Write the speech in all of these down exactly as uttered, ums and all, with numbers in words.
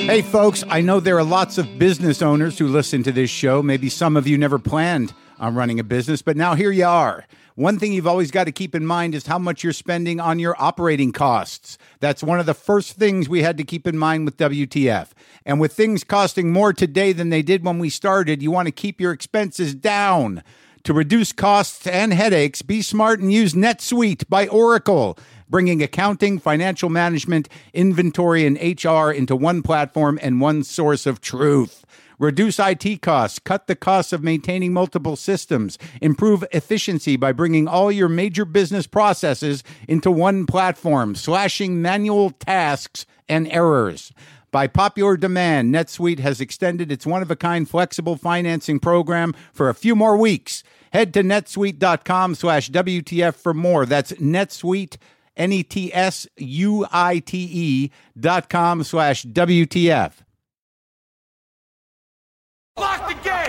Hey folks, I know there are lots of business owners who listen to this show. Maybe some of you never planned on running a business, but now here you are. One thing you've always got to keep in mind is how much you're spending on your operating costs. That's one of the first things we had to keep in mind with W T F. And with things costing more today than they did when we started, you want to keep your expenses down. To reduce costs and headaches, be smart and use NetSuite by Oracle, bringing accounting, financial management, inventory, and H R into one platform and one source of truth. Reduce I T costs, cut the costs of maintaining multiple systems, improve efficiency by bringing all your major business processes into one platform, slashing manual tasks and errors. By popular demand, NetSuite has extended its one-of-a-kind flexible financing program for a few more weeks. Head to netsuite.com slash WTF for more. That's NetSuite, N E T S U I T E dot com slash W T F. Lock the gate!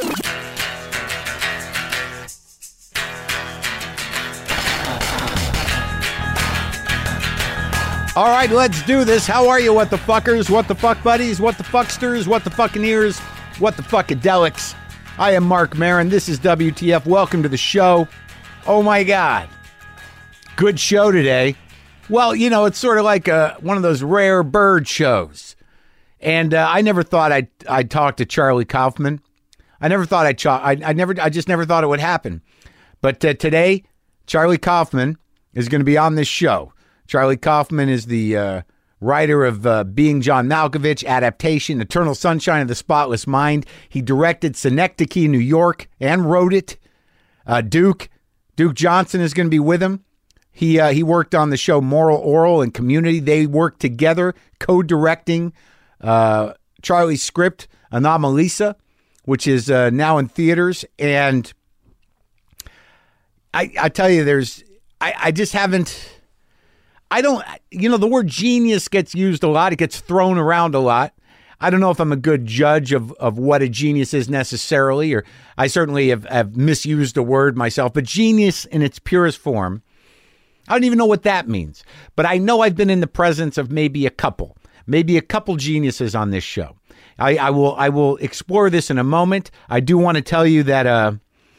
All right, let's do this. How are you, what the fuckers, what the fuck buddies, what the fucksters, what the fucking ears, what the fuckadelics? I am Mark Maron. This is W T F. Welcome to the show. Oh my God. Good show today. Well, you know, it's sort of like a, one of those rare bird shows. And uh, I never thought I'd, I'd talk to Charlie Kaufman. I never thought I'd, ch- I, I never, I just never thought it would happen. But uh, today, Charlie Kaufman is going to be on this show. Charlie Kaufman is the uh, writer of uh, Being John Malkovich, Adaptation, Eternal Sunshine of the Spotless Mind. He directed Synecdoche, New York, and wrote it. Uh, Duke, Duke Johnson is going to be with him. He uh, he worked on the show Moral, Oral, and Community. They worked together, co-directing uh, Charlie's script, Anomalisa, which is uh, now in theaters. And I, I tell you, there's, I, I just haven't... I don't, you know, the word genius gets used a lot. It gets thrown around a lot. I don't know if I'm a good judge of, of what a genius is necessarily, or I certainly have, have misused the word myself, but genius in its purest form, I don't even know what that means. But I know I've been in the presence of maybe a couple, maybe a couple geniuses on this show. I, I will I will explore this in a moment. I do want to tell you that, uh,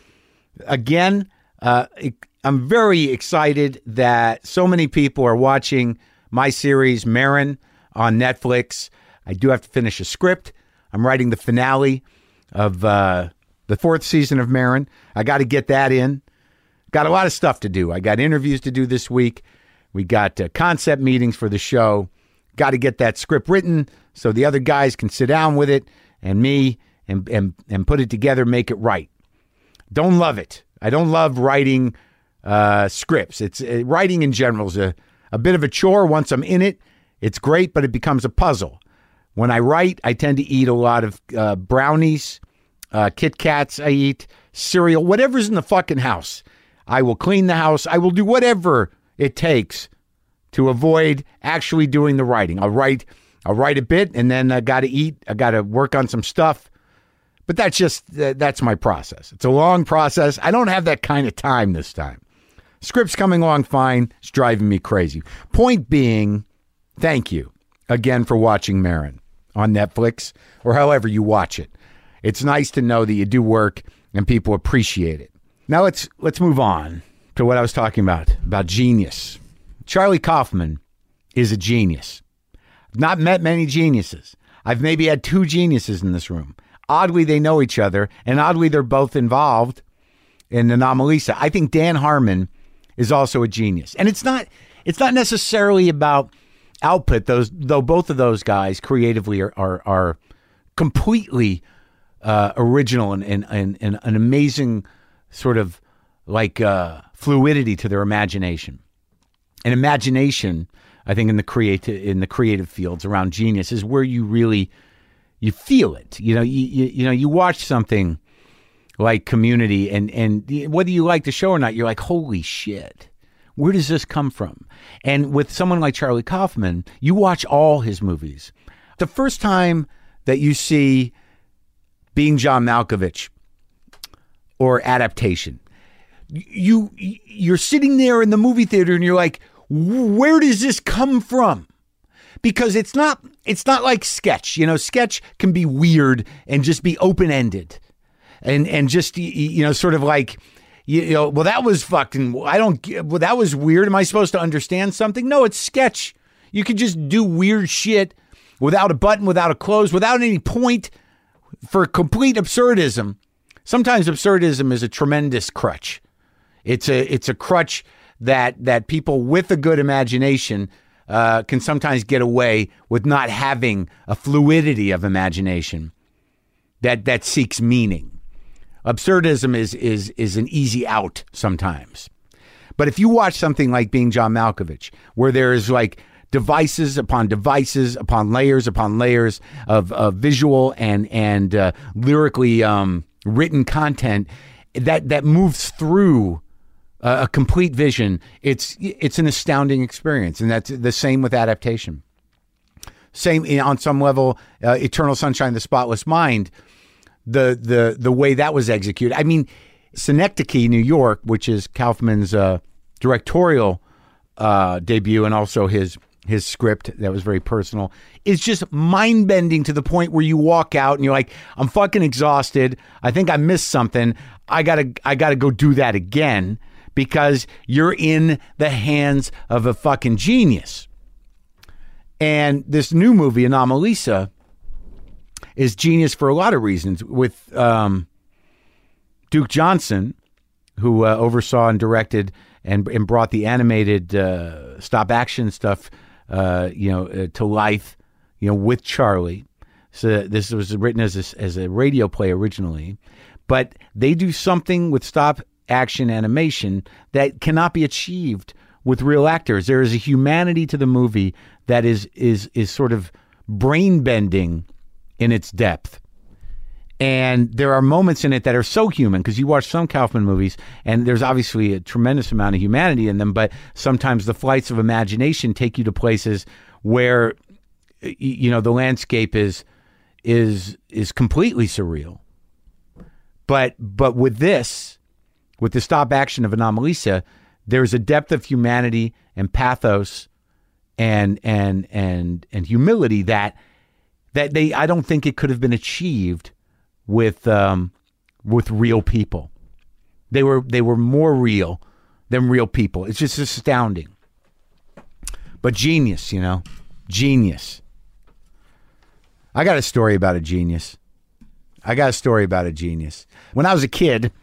again, uh, it, I'm very excited that so many people are watching my series, Maron, on Netflix. I do have to finish a script. I'm writing the finale of uh, the fourth season of Maron. I got to get that in. Got a lot of stuff to do. I got interviews to do this week. We got uh, concept meetings for the show. Got to get that script written so the other guys can sit down with it and me and, and, and put it together, make it right. Don't love it. I don't love writing Uh, scripts. It's uh, writing in general is a, a bit of a chore. Once I'm in it, it's great, but it becomes a puzzle. When I write, I tend to eat a lot of uh, brownies, uh, Kit Kats. I eat cereal, whatever's in the fucking house. I will clean the house. I will do whatever it takes to avoid actually doing the writing. I'll write, I'll write a bit, and then I got to eat. I got to work on some stuff. But that's just uh, that's my process. It's a long process. I don't have that kind of time this time. Script's coming along fine. It's driving me crazy. Point being, thank you again for watching Maron on Netflix or however you watch it. It's nice to know that you do work and people appreciate it. Now let's let's move on to what I was talking about, about genius. Charlie Kaufman is a genius. I've not met many geniuses. I've maybe had two geniuses in this room. Oddly, they know each other, and oddly, they're both involved in Anomalisa. I think Dan Harmon is also a genius. And it's not it's not necessarily about output, those though both of those guys creatively are are, are completely uh, original and, and, and, and an amazing sort of like uh, fluidity to their imagination. And imagination, I think in the creative in the creative fields around genius is where you really you feel it. You know, you you, you know, you watch something like Community, and and whether you like the show or not, you're like, holy shit, where does this come from? And with someone like Charlie Kaufman, you watch all his movies. The first time that you see Being John Malkovich or Adaptation, you you're sitting there in the movie theater and you're like, where does this come from? because it's not it's not like sketch. You know, sketch can be weird and just be open-ended and and just you know sort of like you know well that was fucking I don't well that was weird. Am I supposed to understand something? No, it's sketch. You could just do weird shit without a button, without a close, without any point, for complete absurdism. Sometimes absurdism is a tremendous crutch. It's a it's a crutch that that people with a good imagination uh, can sometimes get away with not having a fluidity of imagination that that seeks meaning. Absurdism is is is an easy out sometimes. But if you watch something like Being John Malkovich, where there is like devices upon devices upon layers upon layers of, of visual and and uh, lyrically um, written content that that moves through uh, a complete vision, it's it's an astounding experience, and that's the same with adaptation. Same on some level, uh, Eternal Sunshine of the Spotless Mind, the the the way that was executed. I mean, Synecdoche, New York, which is Kaufman's uh, directorial uh, debut and also his his script that was very personal, is just mind-bending to the point where you walk out and you're like, I'm fucking exhausted. I think I missed something. I gotta I gotta go do that again, because you're in the hands of a fucking genius. And this new movie, Anomalisa, is genius for a lot of reasons. With um, Duke Johnson, who uh, oversaw and directed and, and brought the animated uh, stop-action stuff Uh, you know, uh, to life, you know, with Charlie. So this was written as a, as a radio play originally, but they do something with stop action animation that cannot be achieved with real actors. There is a humanity to the movie that is is is sort of brain bending in its depth. And there are moments in it that are so human, because you watch some Kaufman movies and there's obviously a tremendous amount of humanity in them, but sometimes the flights of imagination take you to places where, you know, the landscape is is is completely surreal. But but with this, with the stop action of Anomalisa, there's a depth of humanity and pathos and and and and humility that that they I don't think it could have been achieved with um, with real people. They were they were more real than real people. It's just astounding. But genius, you know, genius. I got a story about a genius. I got a story about a genius. When I was a kid,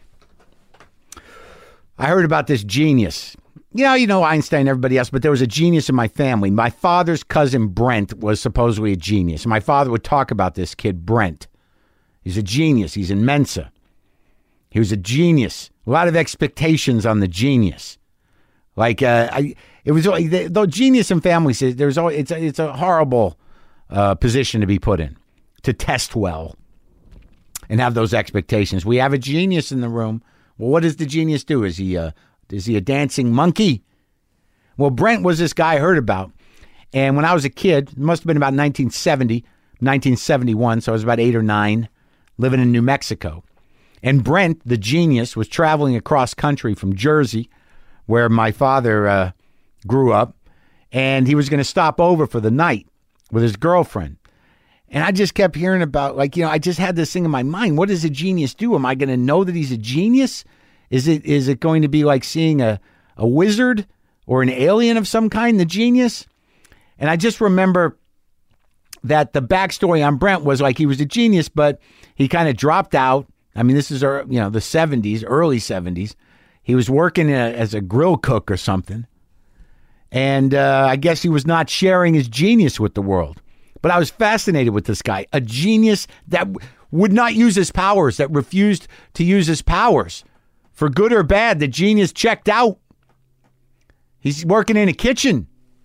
I heard about this genius. You know, you know Einstein, everybody else, but there was a genius in my family. My father's cousin Brent was supposedly a genius. My father would talk about this kid, Brent. He's a genius. He's in Mensa. He was a genius. A lot of expectations on the genius. Like, uh, I, it was, though genius in families, there's always, it's a, it's a horrible uh, position to be put in, to test well and have those expectations. We have a genius in the room. Well, what does the genius do? Is he a, is he a dancing monkey? Well, Brent was this guy I heard about. And when I was a kid, it must have been about nineteen seventy, nineteen seventy-one, so I was about eight or nine, living in New Mexico. And Brent, the genius, was traveling across country from Jersey, where my father uh, grew up, and he was going to stop over for the night with his girlfriend. And I just kept hearing about, like, you know, I just had this thing in my mind. What does a genius do? Am I going to know that he's a genius? Is it is it going to be like seeing a, a wizard or an alien of some kind, the genius? And I just remember that the backstory on Brent was like he was a genius, but he kind of dropped out. I mean, this is, you know, the seventies, early seventies. He was working a, as a grill cook or something. And uh, I guess he was not sharing his genius with the world. But I was fascinated with this guy, a genius that w- would not use his powers, that refused to use his powers. For good or bad, the genius checked out. He's working in a kitchen.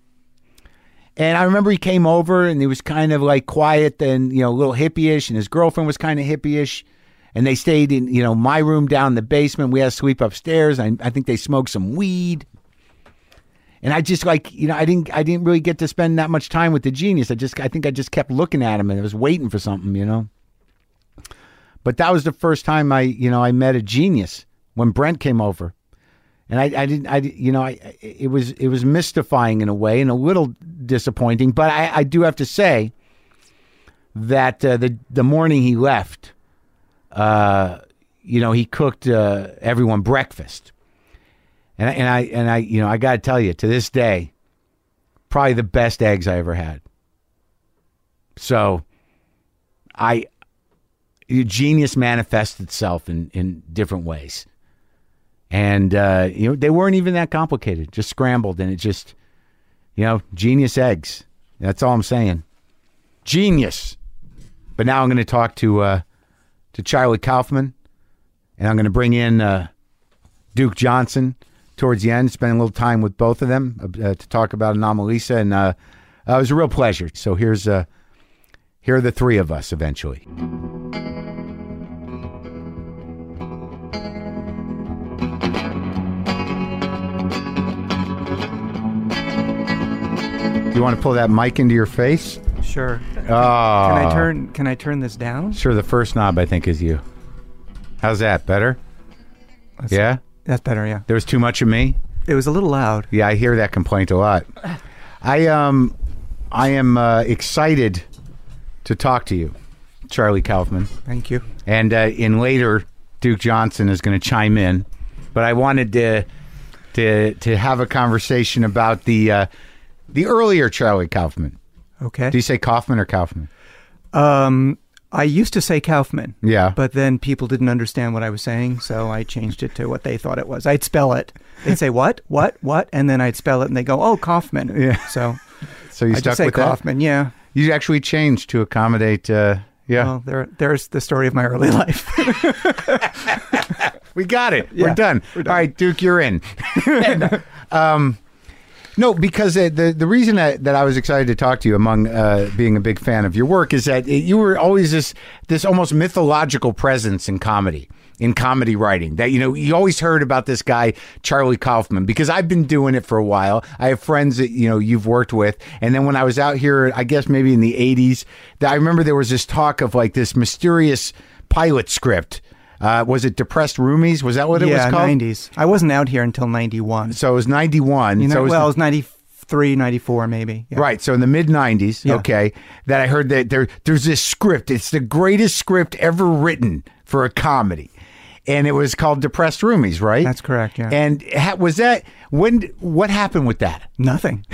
And I remember he came over and he was kind of like quiet and, you know, a little hippie-ish, and his girlfriend was kind of hippie-ish. And they stayed in, you know, my room down in the basement. We had to sleep upstairs. I, I think they smoked some weed. And I just like, you know, I didn't I didn't really get to spend that much time with the genius. I just I think I just kept looking at him and I was waiting for something, you know. But that was the first time I, you know, I met a genius when Brent came over. And I, I didn't, I, you know, I, it was, it was mystifying in a way and a little disappointing, but I, I do have to say that uh, the, the morning he left, uh, you know, he cooked uh, everyone breakfast. And, I- and I, and I, you know, I got to tell you, to this day, probably the best eggs I ever had. So I, genius manifests itself in, in different ways. And, uh, you know, they weren't even that complicated, just scrambled. And it just, you know, genius eggs. That's all I'm saying. Genius. But now I'm going to talk to uh, to Charlie Kaufman. And I'm going to bring in uh, Duke Johnson towards the end, spend a little time with both of them uh, to talk about Anomalisa. And uh, uh, it was a real pleasure. So here's uh, here are the three of us eventually. You want to pull that mic into your face? Sure. Oh. Can I turn Can I turn this down? Sure, the first knob, I think, is you. How's that? Better? That's, yeah? That's better, yeah. There was too much of me? It was a little loud. Yeah, I hear that complaint a lot. I um, I am uh, excited to talk to you, Charlie Kaufman. Thank you. And uh, in later, Duke Johnson is going to chime in. But I wanted to to to have a conversation about the uh, the earlier Charlie Kaufman. Okay. Do you say Kaufman or Kaufman? Um, I used to say Kaufman. Yeah. But then people didn't understand what I was saying, so I changed it to what they thought it was. I'd spell it. They'd say, what? What? What? And then I'd spell it, and they go, oh, Kaufman. Yeah. So, so you I stuck just say with Kaufman, that? yeah. You actually changed to accommodate, uh, yeah. Well, there, there's the story of my early life. We got it. Yeah, we're, done. we're done. All right, Duke, you're in. and, um, no, because uh, the the reason that, that I was excited to talk to you, among uh, being a big fan of your work, is that it, you were always this this almost mythological presence in comedy, in comedy writing. That, you know, you always heard about this guy, Charlie Kaufman, because I've been doing it for a while. I have friends that, you know, you've worked with. And then when I was out here, I guess maybe in the eighties, that I remember there was this talk of like this mysterious pilot script. Uh, was it Depressed Roomies? Was that what it yeah, was called? nineties. I wasn't out here until ninety-one. So it was ninety-one. You know, so it was well, the- it was ninety-three, ninety-four, maybe. Yeah. Right, so in the mid nineties, Yeah. okay, that I heard that there there's this script. It's the greatest script ever written for a comedy, and it was called Depressed Roomies, right? That's correct, yeah. And ha- was that when? What happened with that? Nothing.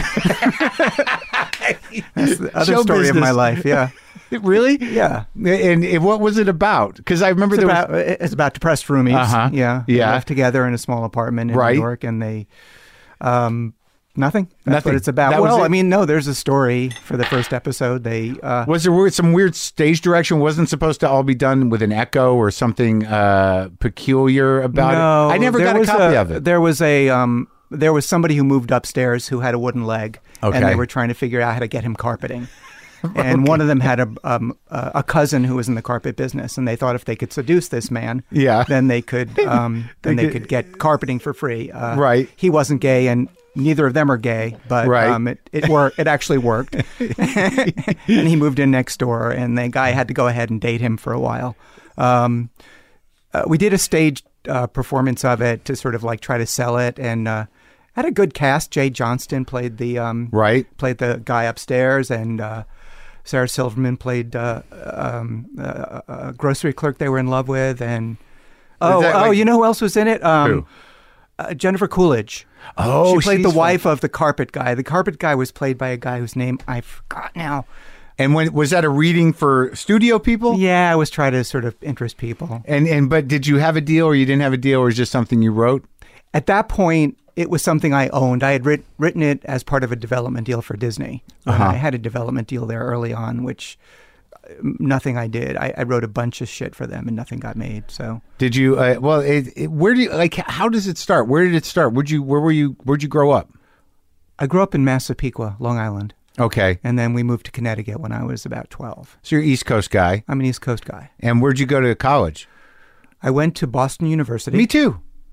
That's the other Show story of my business. life, yeah. Really? Yeah. And, and what was it about? Because I remember It's there about, was. it's about depressed roomies. Uh-huh. Yeah. Yeah. They lived together in a small apartment in Right. New York, and they, um, nothing. That's Nothing. what it's about. That was well, it? I mean, no, there's a story for the first episode. They, uh, Was there weird, some weird stage direction? Wasn't supposed to all be done with an echo or something uh, peculiar about no, it? I never there got a was copy a- of it. There was a, um, there was somebody who moved upstairs who had a wooden leg, Okay. and they were trying to figure out how to get him carpeting. And one of them had a um, a a cousin who was in the carpet business, and they thought if they could seduce this man, Yeah. then they could um, then They they could- could get carpeting for free. Uh, Right. He wasn't gay, and neither of them are gay, but Right. um, it it worked. It actually worked. And he moved in next door, and the guy had to go ahead and date him for a while. Um, uh, we did a stage uh, performance of it to sort of like try to sell it, and uh, had a good cast. Jay Johnston played the um, Right. played the guy upstairs, and uh, Sarah Silverman played uh, um, uh, a grocery clerk they were in love with, and oh, that oh, like- you know who else was in it? Um, Who? Uh, Jennifer Coolidge. Oh, she played the she's wife of the carpet guy. The carpet guy was played by a guy whose name I forgot now. And when was that a reading for studio people? Yeah, I was trying to sort of interest people. And and but did you have a deal or you didn't have a deal or was it just something you wrote? At that point, it was something I owned. I had writ- written it as part of a development deal for Disney. And Uh-huh. I had a development deal there early on, which uh, nothing I did. I, I wrote a bunch of shit for them, and nothing got made. So Did you? Uh, well, it, it, where do you like? How does it start? Where did it start? Where'd you? Where were you? Where'd you grow up? I grew up in Massapequa, Long Island, Okay, and then we moved to Connecticut when I was about twelve. so you're East Coast guy. I'm an East Coast guy. And where'd you go to college? I went to Boston University. Me too.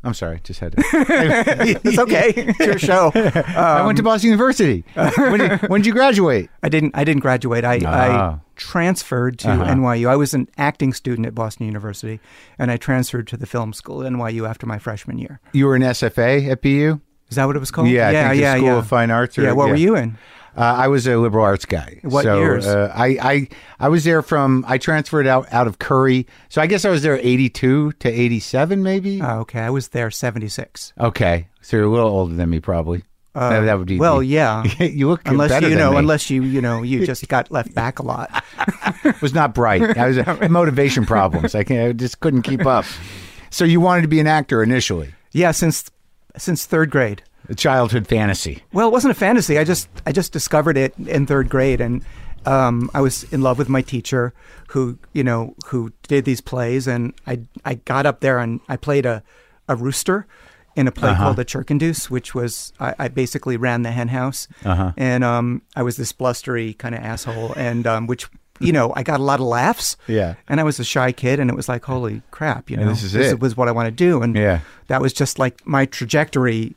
I'm sorry, just had to. It's okay. It's your show. Um, I went to Boston University. when, did, when did you graduate? I didn't. I didn't graduate. I, Ah. I transferred to Uh-huh. N Y U. I was an acting student at Boston University, and I transferred to the film school at N Y U after my freshman year. You were an S F A at B U? Is that what it was called? Yeah, I yeah, think the yeah, School yeah. of Fine Arts. Or, yeah. What were you in? Uh, I was a liberal arts guy. What so, years? Uh, I, I I was there from, I transferred out, out of Curry. So I guess I was there eighty-two to eighty-seven maybe. Oh, okay. I was there seventy-six. Okay. So you're a little older than me probably. Uh, that, that would be. well, the- yeah. you look Unless better you than know, me. unless you you know, you just got left back a lot. was not bright. I was uh, motivation problems. I, can't, I just couldn't keep up. So you wanted to be an actor initially. Yeah, since since third grade. A childhood fantasy. Well, it wasn't a fantasy. I just I just discovered it in third grade, and um, I was in love with my teacher, who you know who did these plays, and I I got up there and I played a a rooster in a play Uh-huh. called The Churkendoos, which was I, I basically ran the hen house, Uh-huh. and um, I was this blustery kind of asshole, and um, which. You know, I got a lot of laughs. Yeah. And I was a shy kid, and it was like, holy crap, you know, And this is it. was what I want to do. And Yeah. that was just like my trajectory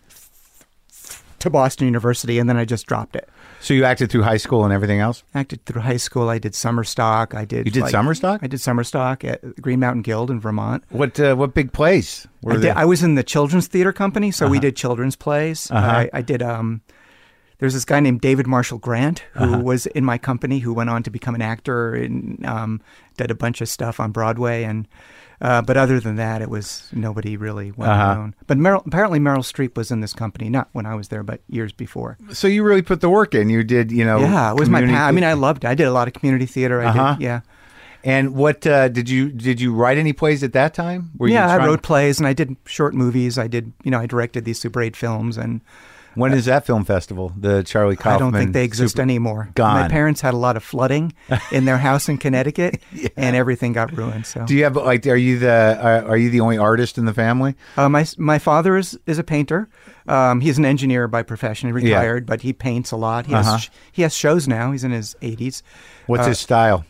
to Boston University, and then I just dropped it. So you acted through high school and everything else? Acted through high school. I did summer stock. I did. You did like- summer stock? I did summer stock at the Green Mountain Guild in Vermont. What uh, what big plays? Were I, did, they? I was in the children's theater company, so we Uh-huh. did children's plays. Uh-huh. I, I did. Um, there's this guy named David Marshall Grant who Uh-huh. was in my company, who went on to become an actor and um, did a bunch of stuff on Broadway. And uh, but other than that, it was nobody really well Uh-huh. known. But Meryl, apparently Meryl Streep was in this company, not when I was there, but years before. So you really put the work in. You did, you know. Yeah, it was my community pa- I mean, thea- I loved it. I did a lot of community theater. I Uh-huh. did, yeah. And what uh, did you did you write any plays at that time? Were yeah, you I trying- wrote plays and I did short movies. I did, you know, I directed these Super eight films, and When is that film festival? The Charlie Kaufman. I don't think they exist Super- anymore. Gone. My parents had a lot of flooding in their house in Connecticut, and everything got ruined. So, Do you have like? Are you the uh, Are you the only artist in the family? uh, my my father is is a painter. Um, he's an engineer by profession, retired, but he paints a lot. He has Uh-huh. sh- he has shows now. He's in his eighties. What's Uh, his style?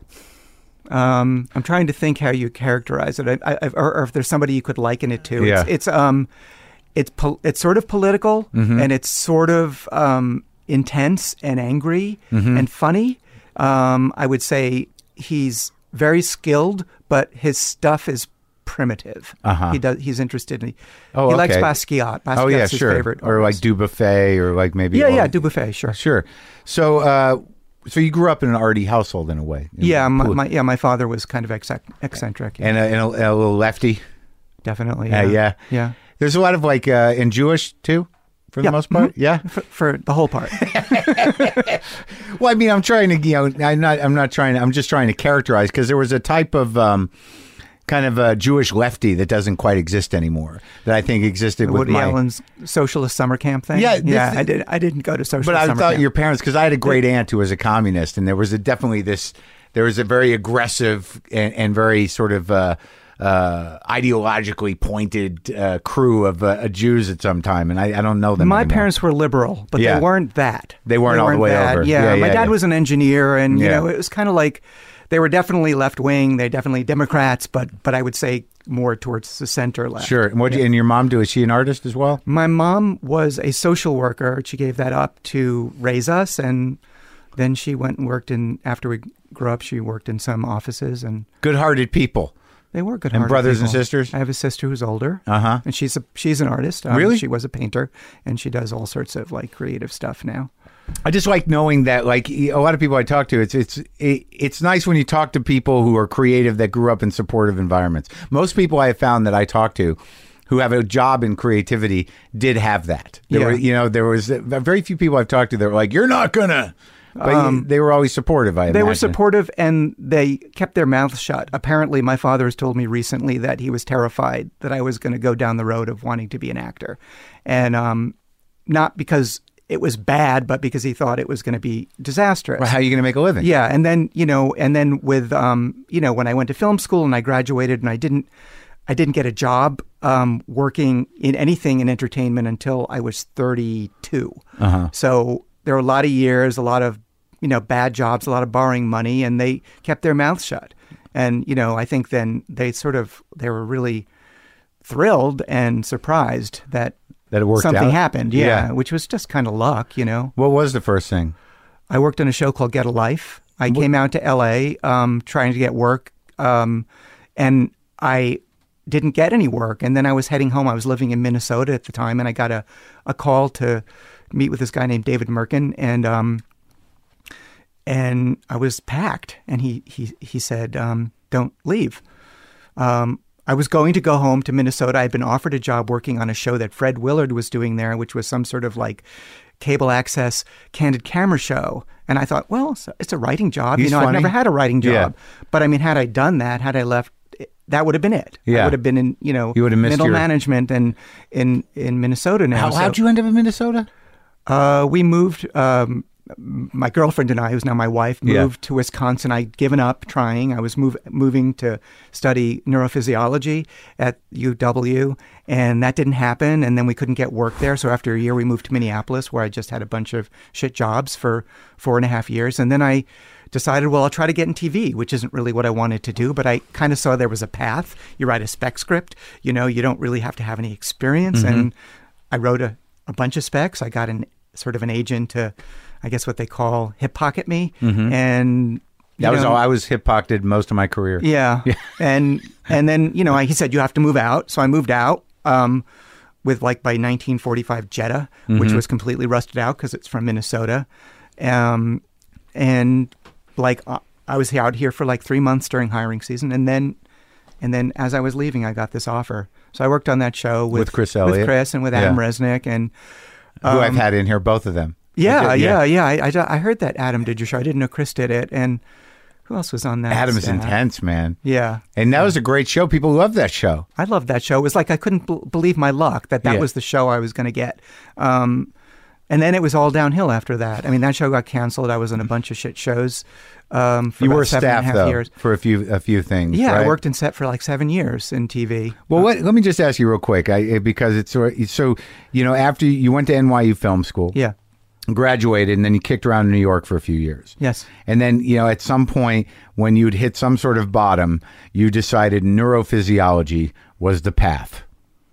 Um, I'm trying to think how you characterize it, I, I, or, or if there's somebody you could liken it to. Yeah. It's, it's um, it's pol- it's sort of political, Mm-hmm. and it's sort of um, intense and angry Mm-hmm. and funny. Um, I would say he's very skilled, but his stuff is primitive. Uh-huh. He does. He's interested in. Oh, he likes okay. Basquiat. Basquiat's Oh yeah, his sure. favorite. Or like artist. Dubuffet, or like maybe. yeah, yeah, or- Dubuffet, sure. Sure. So, uh, so you grew up in an arty household in a way. Yeah, my, Cool. my yeah, my father was kind of eccentric, eccentric and a, and a, and a little lefty. definitely. Yeah, Yeah, yeah. yeah. There's a lot of like, uh, and Jewish too, for Yeah, the most part. mhm. Yeah. For, for the whole part. Well, I mean, I'm trying to, you know, I'm not, I'm not trying to, I'm just trying to characterize, because there was a type of um, kind of a Jewish lefty that doesn't quite exist anymore that I think existed with Woody my. Allen's socialist summer camp thing. Yeah, yeah. this- I did. I didn't go to socialist But I summer thought camp. your parents, because I had a great aunt who was a communist, and there was a, definitely this, there was a very aggressive and, and very sort of uh, uh, ideologically pointed uh, crew of uh, Jews at some time, and I, I don't know them. My anymore. parents were liberal, but Yeah. they weren't that. They weren't all the way that. over. Yeah, Yeah, my yeah, dad yeah. was an engineer, and you Yeah. know, it was kind of like they were definitely left wing. They're definitely Democrats, but but I would say more towards the center left. Sure. And what? And your mom do? Is she an artist as well? My mom was a social worker. She gave that up to raise us, and then she went and worked in. After we grew up, she worked in some offices, and Good-hearted people. they were good. And brothers and sisters? I have a sister who's older, Uh huh. and she's a she's an artist. Um, Really? She was a painter, and she does all sorts of like creative stuff now. I just like knowing that, like a lot of people I talk to, it's it's it, it's nice when you talk to people who are creative that grew up in supportive environments. Most people I have found that I talk to who have a job in creativity did have that. There Yeah. were, you know, there was uh, very few people I've talked to that were like, "You're not gonna," but Um, they were always supportive. I They were imagine. supportive, and they kept their mouths shut. Apparently, my father has told me recently that he was terrified that I was going to go down the road of wanting to be an actor, and um, not because it was bad, but because he thought it was going to be disastrous. Well, how are you going to make a living? Yeah, and then you know, and then with um, you know, when I went to film school and I graduated, and I didn't, I didn't get a job um, working in anything in entertainment until I was thirty-two. Uh-huh. So there were a lot of years, a lot of you know bad jobs, a lot of borrowing money, and they kept their mouths shut. And you know, I think then they sort of they were really thrilled and surprised that That it worked something out? happened. Yeah, Yeah. which was just kind of luck, you know. What was the first thing? I worked on a show called Get a Life. I came out to L A um, trying to get work, um, and I didn't get any work. And then I was heading home. I was living in Minnesota at the time, and I got a, a call to meet with this guy named David Merkin, and um, and I was packed. And he he he said, um, "Don't leave." Um, I was going to go home to Minnesota. I'd been offered a job working on a show that Fred Willard was doing there, which was some sort of like cable access candid camera show. And I thought, well, it's a, it's a writing job. He's you know, funny. I've never had a writing job. Yeah. But I mean, had I done that, had I left, that would have been it. Yeah. I would have been in, you know, You would have missed middle your- management and in, in Minnesota now. How, So, how'd you end up in Minnesota? Uh, we moved, um, my girlfriend and I, who's now my wife, Yeah. moved to Wisconsin. I'd given up trying. I was move, moving to study neurophysiology at U W, and that didn't happen. And then we couldn't get work there. So after a year, we moved to Minneapolis, where I just had a bunch of shit jobs for four and a half years. And then I decided, well, I'll try to get in T V, which isn't really what I wanted to do, but I kind of saw there was a path. You write a spec script, you know, you don't really have to have any experience. Mm-hmm. And I wrote a, a bunch of specs. I got an sort of an agent to, I guess what they call hip pocket me. Mm-hmm. And you That was know, all. I was hip pocketed most of my career. yeah. and and then, you know, I, he said, you have to move out. So I moved out um, with like by nineteen forty-five Jetta, which Mm-hmm. was completely rusted out because it's from Minnesota. Um, and like uh, I was out here for like three months during hiring season. And then and then as I was leaving, I got this offer. So I worked on that show with, With Chris Elliott. with Chris and with Yeah. Adam Resnick. And Who I've um, had in here, both of them. yeah, I did- yeah, yeah. I, I, I heard that Adam did your show. I didn't know Chris did it. And who else was on that? Adam is staff? intense, man. Yeah. And that was a great show. People loved that show. I loved that show. It was like I couldn't b- believe my luck that that Yeah. was the show I was going to get. Um, and then it was all downhill after that. I mean, that show got canceled. I was on a bunch of shit shows um, for You about were seven and a staff half though years. for a few a few things. Yeah, right? I worked in set for like seven years in T V. Well, what, let me just ask you real quick, I, because it's sort of- so you know after you went to N Y U Film School, Yeah. graduated, and then you kicked around in New York for a few years. Yes. And then, you know, at some point when you'd hit some sort of bottom, you decided neurophysiology was the path.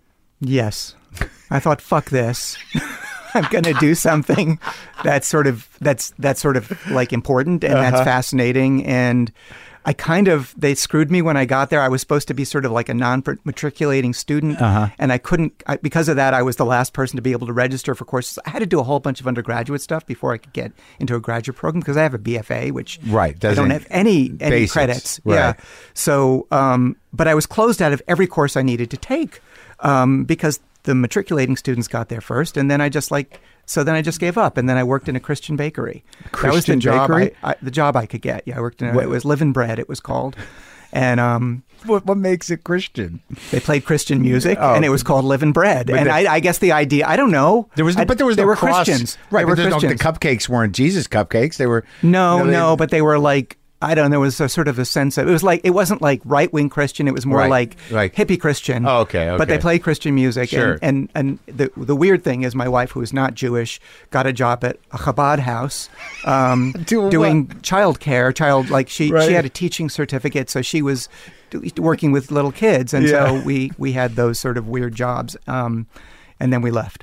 Yes. I thought, fuck this. I'm going to do something that's sort of that's that's sort of like important and Uh-huh. that's fascinating. And I kind of they screwed me when I got there. I was supposed to be sort of like a non-matriculating student, Uh-huh. and I couldn't I, because of that. I was the last person to be able to register for courses. I had to do a whole bunch of undergraduate stuff before I could get into a graduate program because I have a B F A, which Right, I doesn't- don't have any any basics, credits. right. Yeah. So, um, but I was closed out of every course I needed to take um, because the matriculating students got there first, and then I just like so then I just gave up, and then I worked in a Christian bakery. that was the Christian job bakery? I, I, the job I could get. Yeah, I worked in a, What- it was Living Bread. It was called, and um, What, what makes it Christian? they played Christian music, Oh. and it was called Living Bread. But And the- I, I guess the idea I don't know. There was, I, but there was they no were cross, Christians, right? They But were there's no, the Christians. cupcakes weren't Jesus cupcakes. They were No, you know, no, they- but they were like I don't know. There was a sort of a sense of it was like it wasn't like right wing Christian. It was more Right, like like- hippie Christian. Oh, okay, But they okay. played Christian music. Sure. And, and and the the weird thing is, my wife, who is not Jewish, got a job at a Chabad house, um, Doing doing child care. Child like she Right. she had a teaching certificate, so she was do- working with little kids, and Yeah. so we we had those sort of weird jobs. Um, and then we left.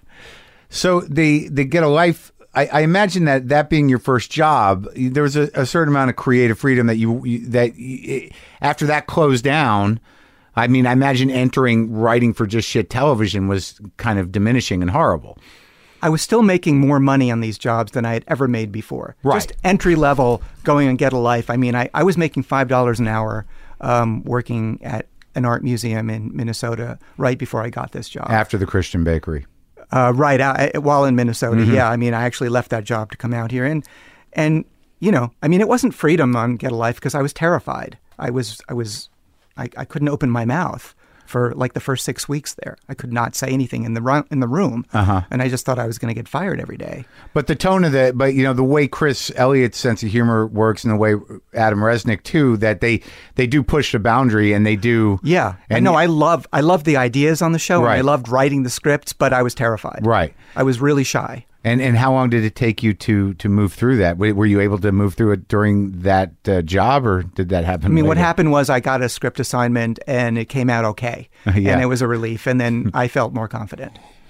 So the the Get a Life. I, I imagine that that being your first job, there was a, a certain amount of creative freedom that you, you that you, after that closed down. I mean, I imagine entering writing for just shit television was kind of diminishing and horrible. I was still making more money on these jobs than I had ever made before. Right. Just entry level, going and Get a Life. I mean, I, I was making five dollars an hour um, working at an art museum in Minnesota right before I got this job. After the Christian bakery. Uh, right out I- while in Minnesota. Mm-hmm. Yeah, I mean, I actually left that job to come out here, and and you know, I mean, it wasn't freedom on Get a Life because I was terrified. I was I was I, I couldn't open my mouth for like the first six weeks there. I could not say anything in the ru- in the room, Uh-huh. and I just thought I was going to get fired every day. But the tone of the, but you know, the way Chris Elliott's sense of humor works and the way Adam Resnick too, that they, they do push the boundary and they do. Yeah, I And know. I love I loved the ideas on the show. Right. And I loved writing the scripts, but I was terrified. Right. I was really shy. And and how long did it take you to to move through that? W- Were you able to move through it during that uh, job, or did that happen? I mean, what later? happened was I got a script assignment and it came out okay. Yeah. And it was a relief. And then I felt more confident.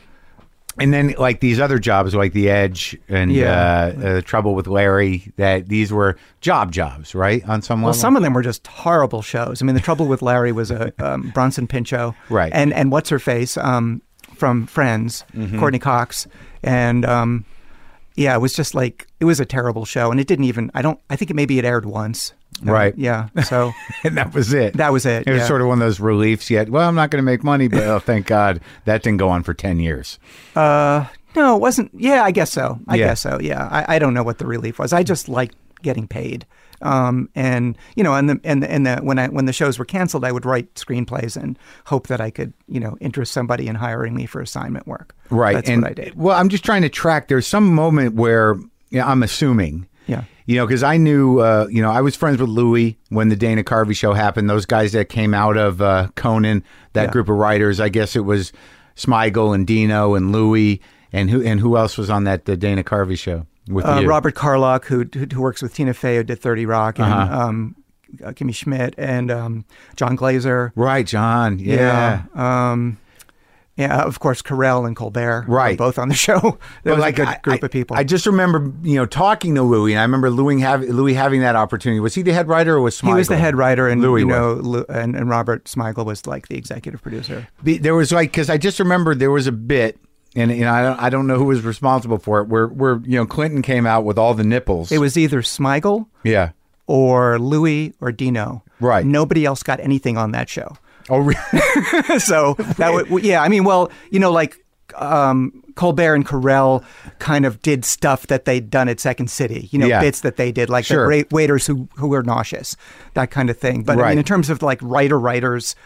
And then, like these other jobs, like The Edge and Yeah. uh, uh, Trouble with Larry, that these were job jobs, right? On some Well, level. some of them were just horrible shows. I mean, The Trouble with Larry was a um, Bronson Pinchot. Right. And, and what's her face um, from Friends, Mm-hmm. Courtney Cox. And um, yeah, it was just like, it was a terrible show. And it didn't even, I don't, I think it maybe it aired once. Um, Right. Yeah. So and that was it. that was it. It was yeah. sort of one of those reliefs. Yet, well, I'm not going to make money, but oh, thank God that didn't go on for ten years. Uh, no, it wasn't. Yeah, I guess so. I Yeah. guess so. Yeah. I, I don't know what the relief was. I just liked getting paid. Um, and you know, and the and the, and the when I when the shows were canceled, I would write screenplays and hope that I could, you know, interest somebody in hiring me for assignment work. Right. That's and, what I did. Well, I'm just trying to track. There's some moment where, you know, I'm assuming. Yeah. You know, because I knew, uh, you know, I was friends with Louis when the Dana Carvey show happened. Those guys that came out of uh, Conan, that Yeah. group of writers, I guess it was Smigel and Dino and Louis, and who and who else was on that the Dana Carvey show with Uh, you? Robert Carlock, who, who who works with Tina Fey, who did thirty Rock, and Uh-huh. um, uh, Kimmy Schmidt, and um, John Glazer. Right, John. Yeah. Yeah. Um, yeah, of course, Carell and Colbert. were Right. both on the show. There But was a good I- group I- of people. I just remember, you know, talking to Louis, and I remember Louis, have, Louis having that opportunity. Was he the head writer or was Smigel? He was the head writer, and Louis you was. know, Lu- and, and Robert Smigel was like the executive producer. Be- There was like, because I just remember there was a bit, and you know, I don't, I don't know who was responsible for it, where, where you know, Clinton came out with all the nipples. It was either Smigel yeah. or Louis or Dino. Right. Nobody else got anything on that show. Oh, really? So that would, yeah, I mean, well, you know, like um, Colbert and Carell kind of did stuff that they'd done at Second City, you know, Yeah. bits that they did, like Sure. the ra- waiters who who were nauseous, that kind of thing. But I Right. mean, in terms of like writer writers,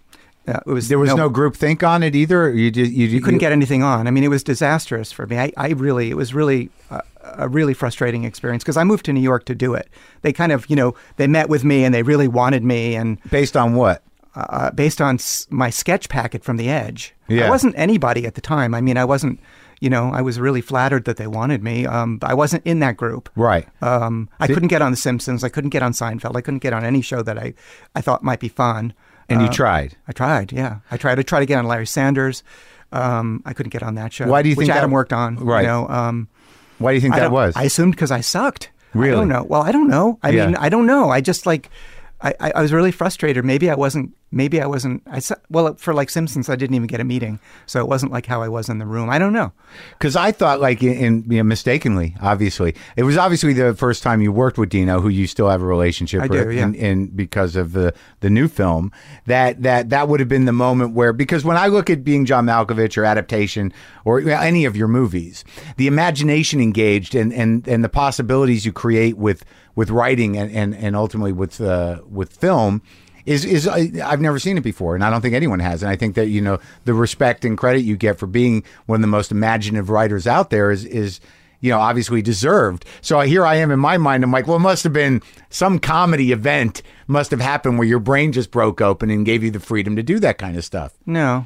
uh, it was There was no, group think on it either. You did, you, you couldn't get anything on. I mean, it was disastrous for me. I, I really, it was really uh, a really frustrating experience because I moved to New York to do it. They kind of, you know, they met with me and they really wanted me, and based on what? uh, based on s- my sketch packet from The Edge. Yeah. I wasn't anybody at the time. I mean, I wasn't, you know, I was really flattered that they wanted me. Um, but I wasn't in that group. Right. Um, I Did- couldn't get on The Simpsons. I couldn't get on Seinfeld. I couldn't get on any show that I, I thought might be fun. And you Uh, tried. I tried, yeah. I tried to try to get on Larry Sanders. Um, I couldn't get on that show. Why do you which think that- Adam worked on? Right. You know, um, Why do you think I that don't- was? I assumed because I sucked. Really? I don't know. Well, I don't know. I Yeah. mean, I don't know. I just like, I, I, I was really frustrated. Maybe I wasn't. Maybe I wasn't. I sa- well for like Simpsons, I didn't even get a meeting, so it wasn't like how I was in the room. I don't know. Because I thought, like, in, in you know, mistakenly, obviously, it was obviously the first time you worked with Dino, who you still have a relationship I with, do, yeah. and, and because of the the new film, that that that would have been the moment where, because when I look at Being John Malkovich or adaptation or you know, any of your movies, the imagination engaged and and and the possibilities you create with with writing and and, and ultimately with uh, with film. Is is I've never seen it before, and I don't think anyone has. And I think that, you know, the respect and credit you get for being one of the most imaginative writers out there is is you know, obviously deserved. So here I am in my mind. I'm like, well, it must have been some comedy event must have happened where your brain just broke open and gave you the freedom to do that kind of stuff. No.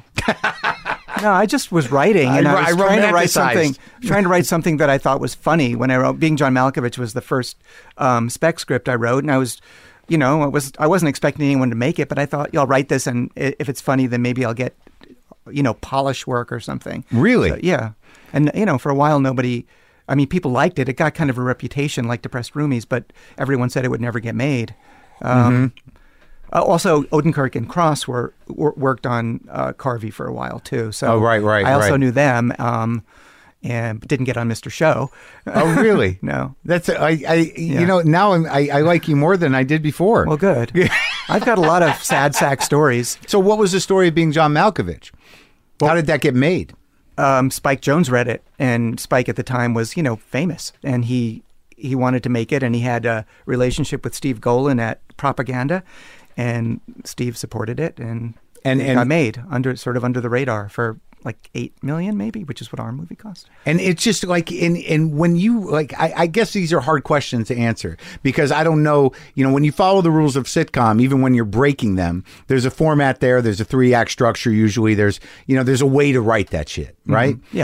No, I just was writing, and I, I- was I trying to write romanticized. something, trying to write something that I thought was funny. When I wrote Being John Malkovich was the first um, spec script I wrote, and I was, you know, I was I wasn't expecting anyone to make it, but I thought, yeah, I'll write this, and i- if it's funny, then maybe I'll get, you know, polish work or something. Really? So, yeah, and you know, for a while, nobody. I mean, people liked it. It got kind of a reputation like Depressed Roomies, but everyone said it would never get made. Um, uh, also, Odenkirk and Cross were, were worked on uh, Carvey for a while too. So Oh, right, right, I also right. knew them, um, and didn't get on Mister Show. Oh, really? No. That's I. I Yeah. You know, now I'm, I I like you more than I did before. Well, good. I've got a lot of sad sack stories. So what was the story of Being John Malkovich? How did that get made? Um, Spike Jones read it, and Spike at the time was, you know, famous, and he he wanted to make it, and he had a relationship with Steve Golan at Propaganda, and Steve supported it, and And- it and- got made under sort of under the radar for like eight million, maybe, which is what our movie cost. And it's just like, in, and when you, like, I, I guess these are hard questions to answer because I don't know, you know, when you follow the rules of sitcom, even when you're breaking them, there's a format there, there's a three act structure usually, there's, you know, there's a way to write that shit, right? Yeah.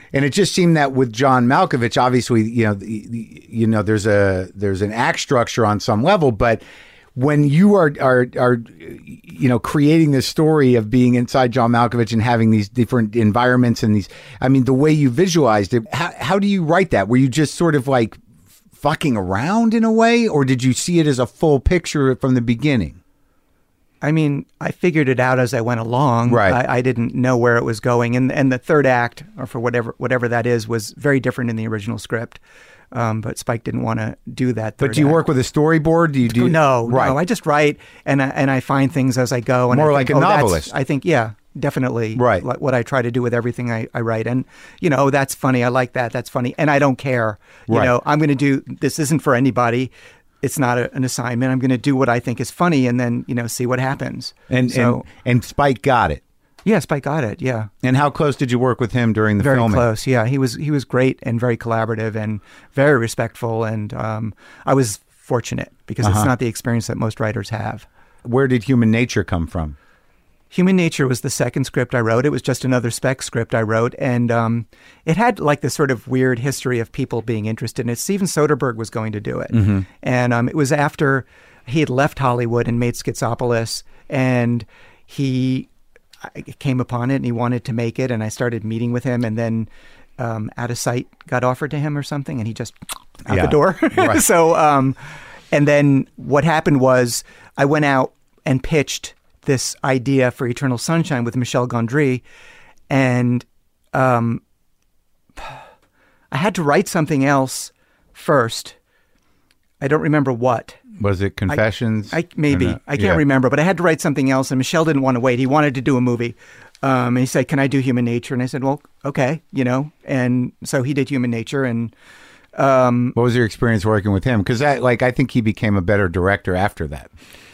And it just seemed that with John Malkovich, obviously, you know, the, the, you know, there's a there's an act structure on some level, but when you are are are you know creating this story of being inside John Malkovich and having these different environments and these, I mean, the way you visualized it, how how do you write that? Were you just sort of like fucking around in a way, or did you see it as a full picture from the beginning? I mean, I figured it out as I went along. Right. I, I didn't know where it was going, and and the third act, or for whatever whatever that is, was very different in the original script. Um, but Spike didn't want to do that. But do you act. work with a storyboard? Do you do? No, right. no. I just write and I, and I find things as I go. And More I like think, a oh, that's- novelist. I think, yeah, definitely. Right. Like what I try to do with everything I, I write, and you know, that's funny. I like that. That's funny, and I don't care. You Right. know, I'm going to do. This isn't for anybody. It's not a, an assignment. I'm going to do what I think is funny, and then you know, see what happens. And so, and, and Spike got it. yeah, Spike got it. Yeah. And how close did you work with him during the Very filming? close. Yeah, he was he was great and very collaborative and very respectful, and um, I was fortunate because Uh-huh. it's not the experience that most writers have. Where did Human Nature come from? Human Nature was the second script I wrote. It was just another spec script I wrote, and um, it had like this sort of weird history of people being interested in it. Steven Soderbergh was going to do it, Mm-hmm. and um, it was after he had left Hollywood and made Schizopolis, and he I came upon it and he wanted to make it, and I started meeting with him, and then um, Out of Sight got offered to him or something, and he just out Yeah, the door. right. So, um, and then what happened was I went out and pitched this idea for Eternal Sunshine with Michel Gondry, and um, I had to write something else first. I don't remember what. Was it Confessions? I maybe Or no? I can't Yeah. remember, but I had to write something else, and Michel didn't want to wait. He wanted to do a movie, um, and he said, "Can I do Human Nature?" And I said, "Well, okay, you know." And so he did Human Nature, and um, What was your experience working with him? Because I like I think he became a better director after that.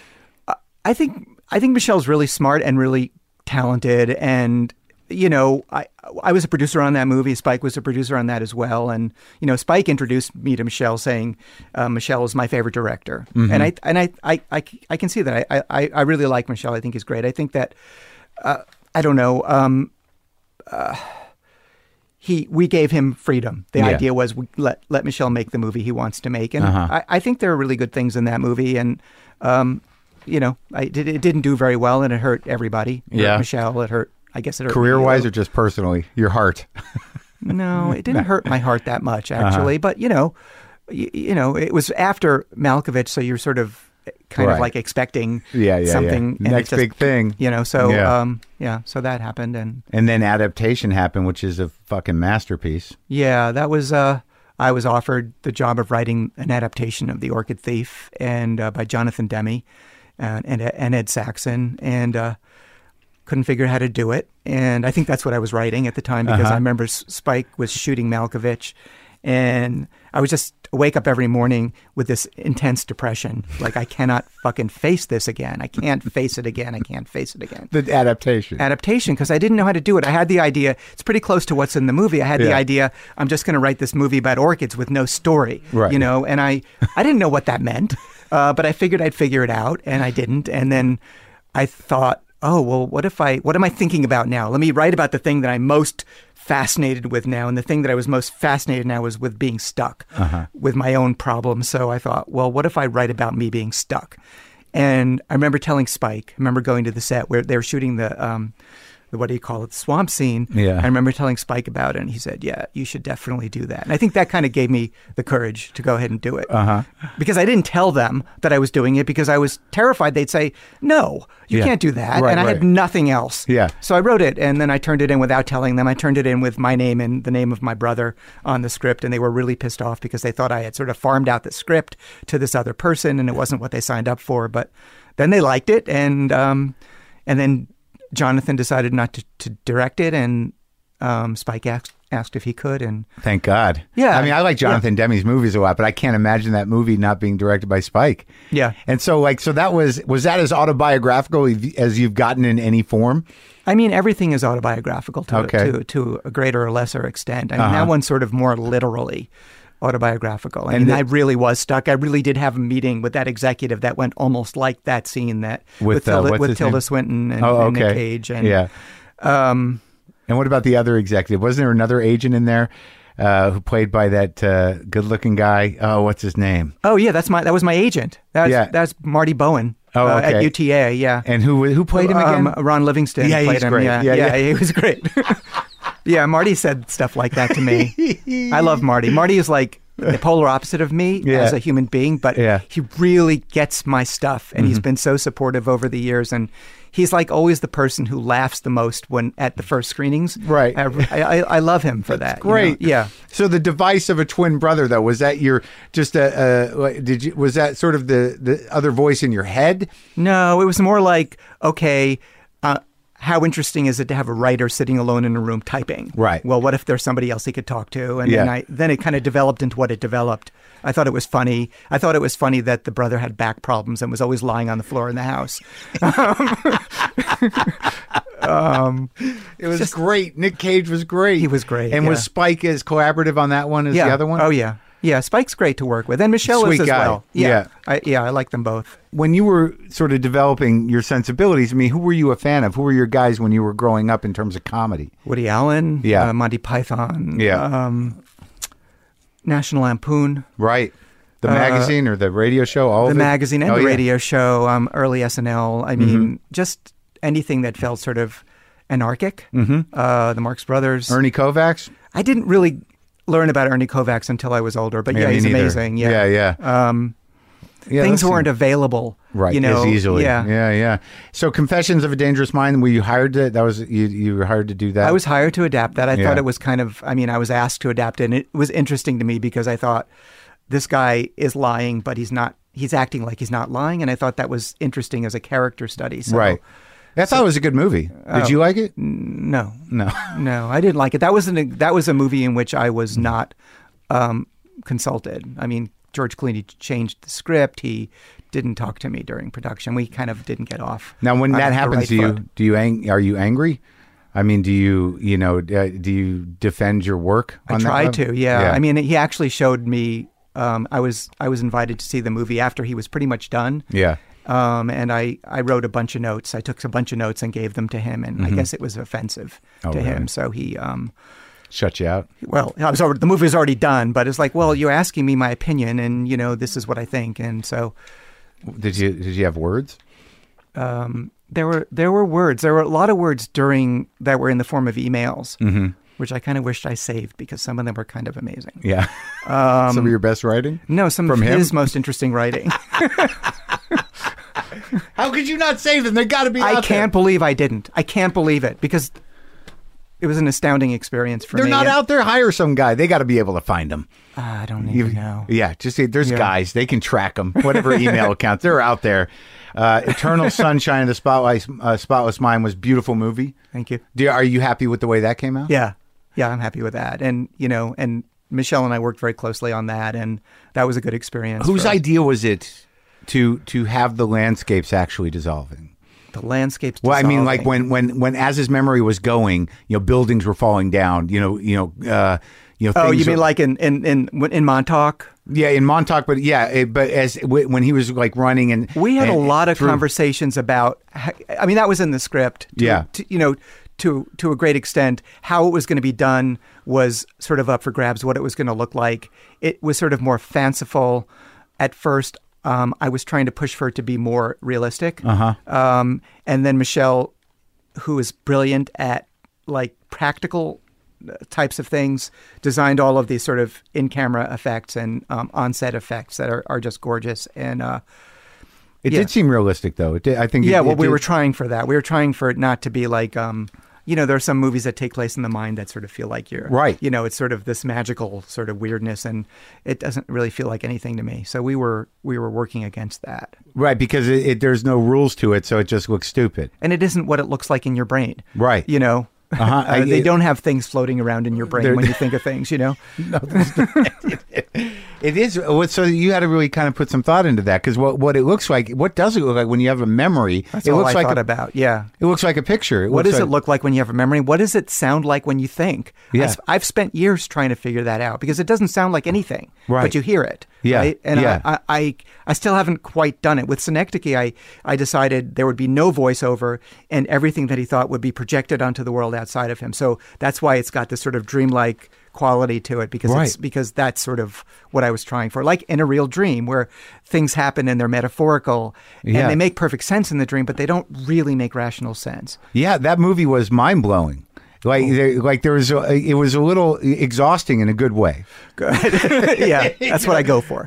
I think I think Michel's really smart and really talented, and you know, I I was a producer on that movie. Spike was a producer on that as well, and you know, Spike introduced me to Michel, saying uh, Michel is my favorite director, Mm-hmm. and I and I, I, I, I can see that. I, I I really like Michel. I think he's great. I think that uh, I don't know. Um, uh, he we gave him freedom. The Yeah. idea was we let let Michel make the movie he wants to make, and Uh-huh. I, I think there are really good things in that movie, and. Um, you know, I did, it didn't do very well, and it hurt everybody. It hurt Yeah. Michel. It hurt. I guess it hurt Career me. wise or just personally? Your heart. No, it didn't hurt my heart that much, actually. But you know, you, you know, it was after Malkovich, so you're sort of kind Right. of like expecting Yeah, yeah, something. yeah. and Next it just- big thing. You know, so Yeah. um, yeah, so that happened, and And then adaptation happened, which is a fucking masterpiece. yeah, that was. Uh, I was offered the job of writing an adaptation of The Orchid Thief, and uh, by Jonathan Demme. Uh, and and Ed Saxon, and uh, couldn't figure out how to do it. And I think that's what I was writing at the time, because Uh-huh. I remember S- Spike was shooting Malkovich, and I was just wake up every morning with this intense depression, like I cannot fucking face this again. I can't face it again. I can't face it again. The adaptation. Adaptation, because I didn't know how to do it. I had the idea. It's pretty close to what's in the movie. I had the Yeah. idea. I'm just going to write this movie about orchids with no story, Right. you know. And I, I didn't know what that meant, uh, but I figured I'd figure it out, and I didn't. And then I thought, oh well, what if I? What am I thinking about now? Let me write about the thing that I'm most fascinated with now, and the thing that I was most fascinated now was with being stuck Uh-huh. with my own problems. So I thought, well, what if I write about me being stuck? And I remember telling Spike, I remember going to the set where they were shooting the, um, the what do you call it, the swamp scene. Yeah. I remember telling Spike about it, and he said, yeah, you should definitely do that. And I think that kind of gave me the courage to go ahead and do it. Uh-huh. Because I didn't tell them that I was doing it, because I was terrified they'd say, no, you Yeah. can't do that. Right, and I right. had nothing else. Yeah. So I wrote it, and then I turned it in without telling them. I turned it in with my name and the name of my brother on the script, and they were really pissed off because they thought I had sort of farmed out the script to this other person, and it wasn't what they signed up for. But then they liked it, and um, and then Jonathan decided not to, to direct it, and um, Spike asked, asked if he could, and Thank God. Yeah. I mean, I like Jonathan Demme's movies a lot, but I can't imagine that movie not being directed by Spike. yeah. And so, like, so that was, was that as autobiographical as you've gotten in any form? I mean, everything is autobiographical to, Okay. to, to a greater or lesser extent. I mean, Uh-huh. that one's sort of more literally autobiographical. I And mean, the- I really was stuck. I really did have a meeting with that executive that went almost like that scene that With, uh, Tilda, what's with his Tilda name? Swinton and, Oh, and Nick okay. Cage. And, Yeah. Um, And what about the other executive? Wasn't there another agent in there uh, who played by that uh, good-looking guy? Oh, what's his name? Oh yeah, that's my that was my agent. That's Yeah. that's Marty Bowen. Oh, uh, okay. at U T A. Yeah. And who who played him again? Um, Ron Livingston Yeah, played he's him. great. Yeah, Yeah, yeah, yeah. he was great. Yeah, Marty said stuff like that to me. I love Marty. Marty is like the polar opposite of me Yeah. as a human being, but Yeah. he really gets my stuff, and he's been so supportive over the years. And he's like always the person who laughs the most when at the first screenings. Right. I, I, I love him for that. you know? Great. Yeah. So the device of a twin brother, though, was that your just a, a did you was that sort of the the other voice in your head? No, it was more like, okay, uh, how interesting is it to have a writer sitting alone in a room typing? Right. Well, what if there's somebody else he could talk to? And then Yeah. I then it kind of developed into what it developed. I thought it was funny. I thought it was funny that the brother had back problems and was always lying on the floor in the house. um, It was great. Nick Cage was great. He was great, And yeah. was Spike as collaborative on that one as yeah. the other one? Oh yeah, yeah. Spike's great to work with, and Michelle Sweet is as guy. well. Yeah. Yeah, I, yeah. I like them both. When you were sort of developing your sensibilities, I mean, who were you a fan of? Who were your guys when you were growing up in terms of comedy? Woody Allen, Yeah. uh, Monty Python, Yeah. um, National Lampoon. Right. The Uh, magazine or the radio show? All the of it? magazine and Oh, the yeah. Mm-hmm. radio show, um, early S N L. I mean, just anything that felt sort of anarchic. Mm-hmm. Uh, the Marx Brothers. Ernie Kovacs? I didn't really learn about Ernie Kovacs until I was older, but yeah, me he's neither. amazing. Yeah, Yeah, yeah. Um, Yeah, things those weren't seem- available, Right, You know, as easily. Yeah. yeah, yeah. So, Confessions of a Dangerous Mind. Were you hired to? That was you. You were hired to do that. I was hired to adapt that. I Yeah. thought it was kind of. I mean, I was asked to adapt it, and it was interesting to me because I thought this guy is lying, but he's not. He's acting like he's not lying, and I thought that was interesting as a character study. So, right. I thought it was a good movie. Did Oh. you like it? No, No. no, I didn't like it. That was an, that was a movie in which I was not um, consulted. I mean, George Clooney changed the script. He didn't talk to me during production. We kind of didn't get off. Now, when on that the happens, right do you foot. do you ang- are you angry? I mean, do you you know uh, do you defend your work? I on that tried level? to. Yeah. I mean, he actually showed me. Um, I was I was invited to see the movie after he was pretty much done. yeah. Um, and I, I wrote a bunch of notes. I took a bunch of notes and gave them to him, and I guess it was offensive Oh, to really? him. So he, um, Shut you out. well, I was already, the movie was already done, but it's like, well, you're asking me my opinion, and you know, this is what I think, and so Did you did you have words? um, there were there were words. There were a lot of words during that were in the form of emails, Mm-hmm. which I kind of wished I saved because some of them were kind of amazing. Yeah. Um, Some of your best writing. No, some From of him? his most interesting writing. How could you not save them? They got to be. I out can't There. believe I didn't. I can't believe it because it was an astounding experience for They're me. not And- out there. Hire some guy. They got to be able to find them. Uh, I don't even know. Yeah, just say there's Yeah. guys. They can track them. Whatever email accounts, they're out there. Uh, Eternal Sunshine of the Spotless, uh, Spotless Mind was a beautiful movie. Thank you. Do, are you happy with the way that came out? Yeah, yeah, I'm happy with that. And you know, and Michelle and I worked very closely on that, and that was a good experience. Whose for us. idea was it to to have the landscapes actually dissolving? The landscapes. Well, I mean, like dissolving. when when when as his memory was going, you know, buildings were falling down. You know, you know, uh, you know. Oh, things you mean were- like in in in in Montauk? yeah, in Montauk, but yeah, it, but as when he was like running and We had a and- lot of through- conversations about. I mean, that was in the script. To, Yeah. to, you know, to to a great extent, how it was going to be done was sort of up for grabs. What it was going to look like, it was sort of more fanciful at first. Um, I was trying to push for it to be more realistic. Uh-huh. Um, and then Michelle, who is brilliant at like practical uh, types of things, designed all of these sort of in-camera effects and um, on-set effects that are, are just gorgeous. And uh, It yeah. did seem realistic, though. It did, I think. yeah, it, well, it we did- were trying for that. We were trying for it not to be like, um, you know, there are some movies that take place in the mind that sort of feel like you're Right. You know, it's sort of this magical sort of weirdness, and it doesn't really feel like anything to me. So we were we were working against that, right because it, it, there's no rules to it, so it just looks stupid. and it isn't what it looks like in your brain, Right. You know. Uh-huh. Uh, I- they it- don't have things floating around in your brain They're- when you think of things, you know. It is. So you had to really kind of put some thought into that because what what it looks like, what does it look like when you have a memory? That's it all looks I like thought a, about. Yeah. It looks like a picture. It What looks does like- it look like when you have a memory? What does it sound like when you think? Yeah. I sp- I've spent years trying to figure that out because it doesn't sound like anything, Right. but you hear it. Yeah, right? And yeah. I, I, I, I still haven't quite done it. With Synecdoche, I, I decided there would be no voiceover and everything that he thought would be projected onto the world outside of him. So that's why it's got this sort of dreamlike quality to it, because Right. it's because that's sort of what I was trying for. Like in a real dream where things happen and they're metaphorical Yeah. and they make perfect sense in the dream, but they don't really make rational sense. Yeah, that movie was mind blowing. Like, there, like there was, a, it was a little exhausting in a good way. Good. Yeah, that's what I go for.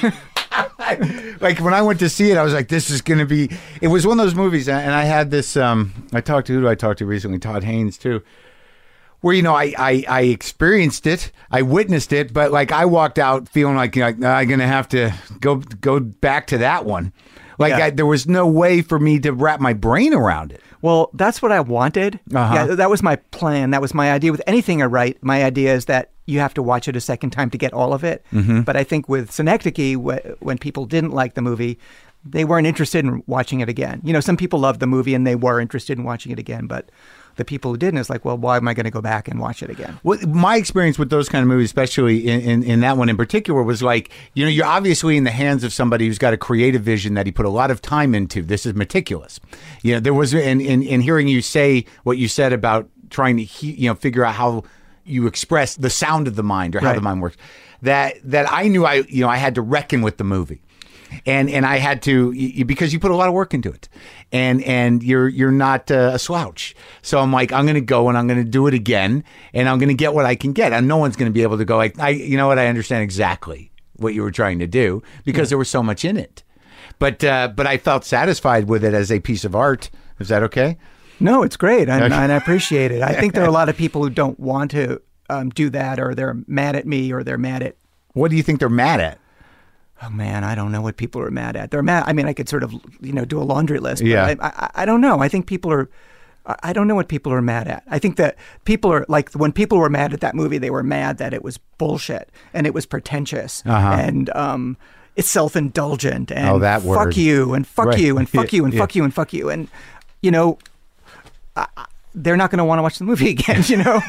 Like when I went to see it, I was like, "This is going to be." It was one of those movies, and I had this. Um, I talked to who did I talk to recently? Todd Haynes too. Where you know, I, I I experienced it, I witnessed it, but like I walked out feeling like, you know, like, I'm going to have to go go back to that one. Like Yeah. I, there was no way for me to wrap my brain around it. Well, that's what I wanted. Uh-huh. Yeah, that was my plan. That was my idea. With anything I write, my idea is that you have to watch it a second time to get all of it. Mm-hmm. But I think with Synecdoche, wh- when people didn't like the movie, they weren't interested in watching it again. You know, some people loved the movie and they were interested in watching it again, but the people who didn't, is like, well, why am I going to go back and watch it again? Well, my experience with those kind of movies, especially in, in, in that one in particular, was like, you know, you're obviously in the hands of somebody who's got a creative vision that he put a lot of time into. This is meticulous. You know, there was, in, in, in hearing you say what you said about trying to, he, you know, figure out how you express the sound of the mind or how Right. the mind works, that, that I knew I, you know, I had to reckon with the movie. And and I had to y- because you put a lot of work into it, and and you're you're not uh, a slouch. So I'm like, I'm going to go and I'm going to do it again, and I'm going to get what I can get, and no one's going to be able to go like, I you know what, I understand exactly what you were trying to do because Yeah. there was so much in it. But uh, but I felt satisfied with it as a piece of art. Is that okay? No, it's great, and, and I appreciate it. I think there are a lot of people who don't want to um, do that, or they're mad at me, or they're mad at. What do you think they're mad at? Oh man, I don't know what people are mad at. They're mad. I mean, I could sort of, you know, do a laundry list. But Yeah. I, I, I don't know. I think people are. I I don't know what people are mad at. I think that people are like when people were mad at that movie, they were mad that it was bullshit and it was pretentious Uh-huh. and um, it's self-indulgent and Oh, that fuck word. you and fuck Right. you and fuck you and Yeah. fuck you and fuck you and you know. I, I- they're not going to want to watch the movie again, you know.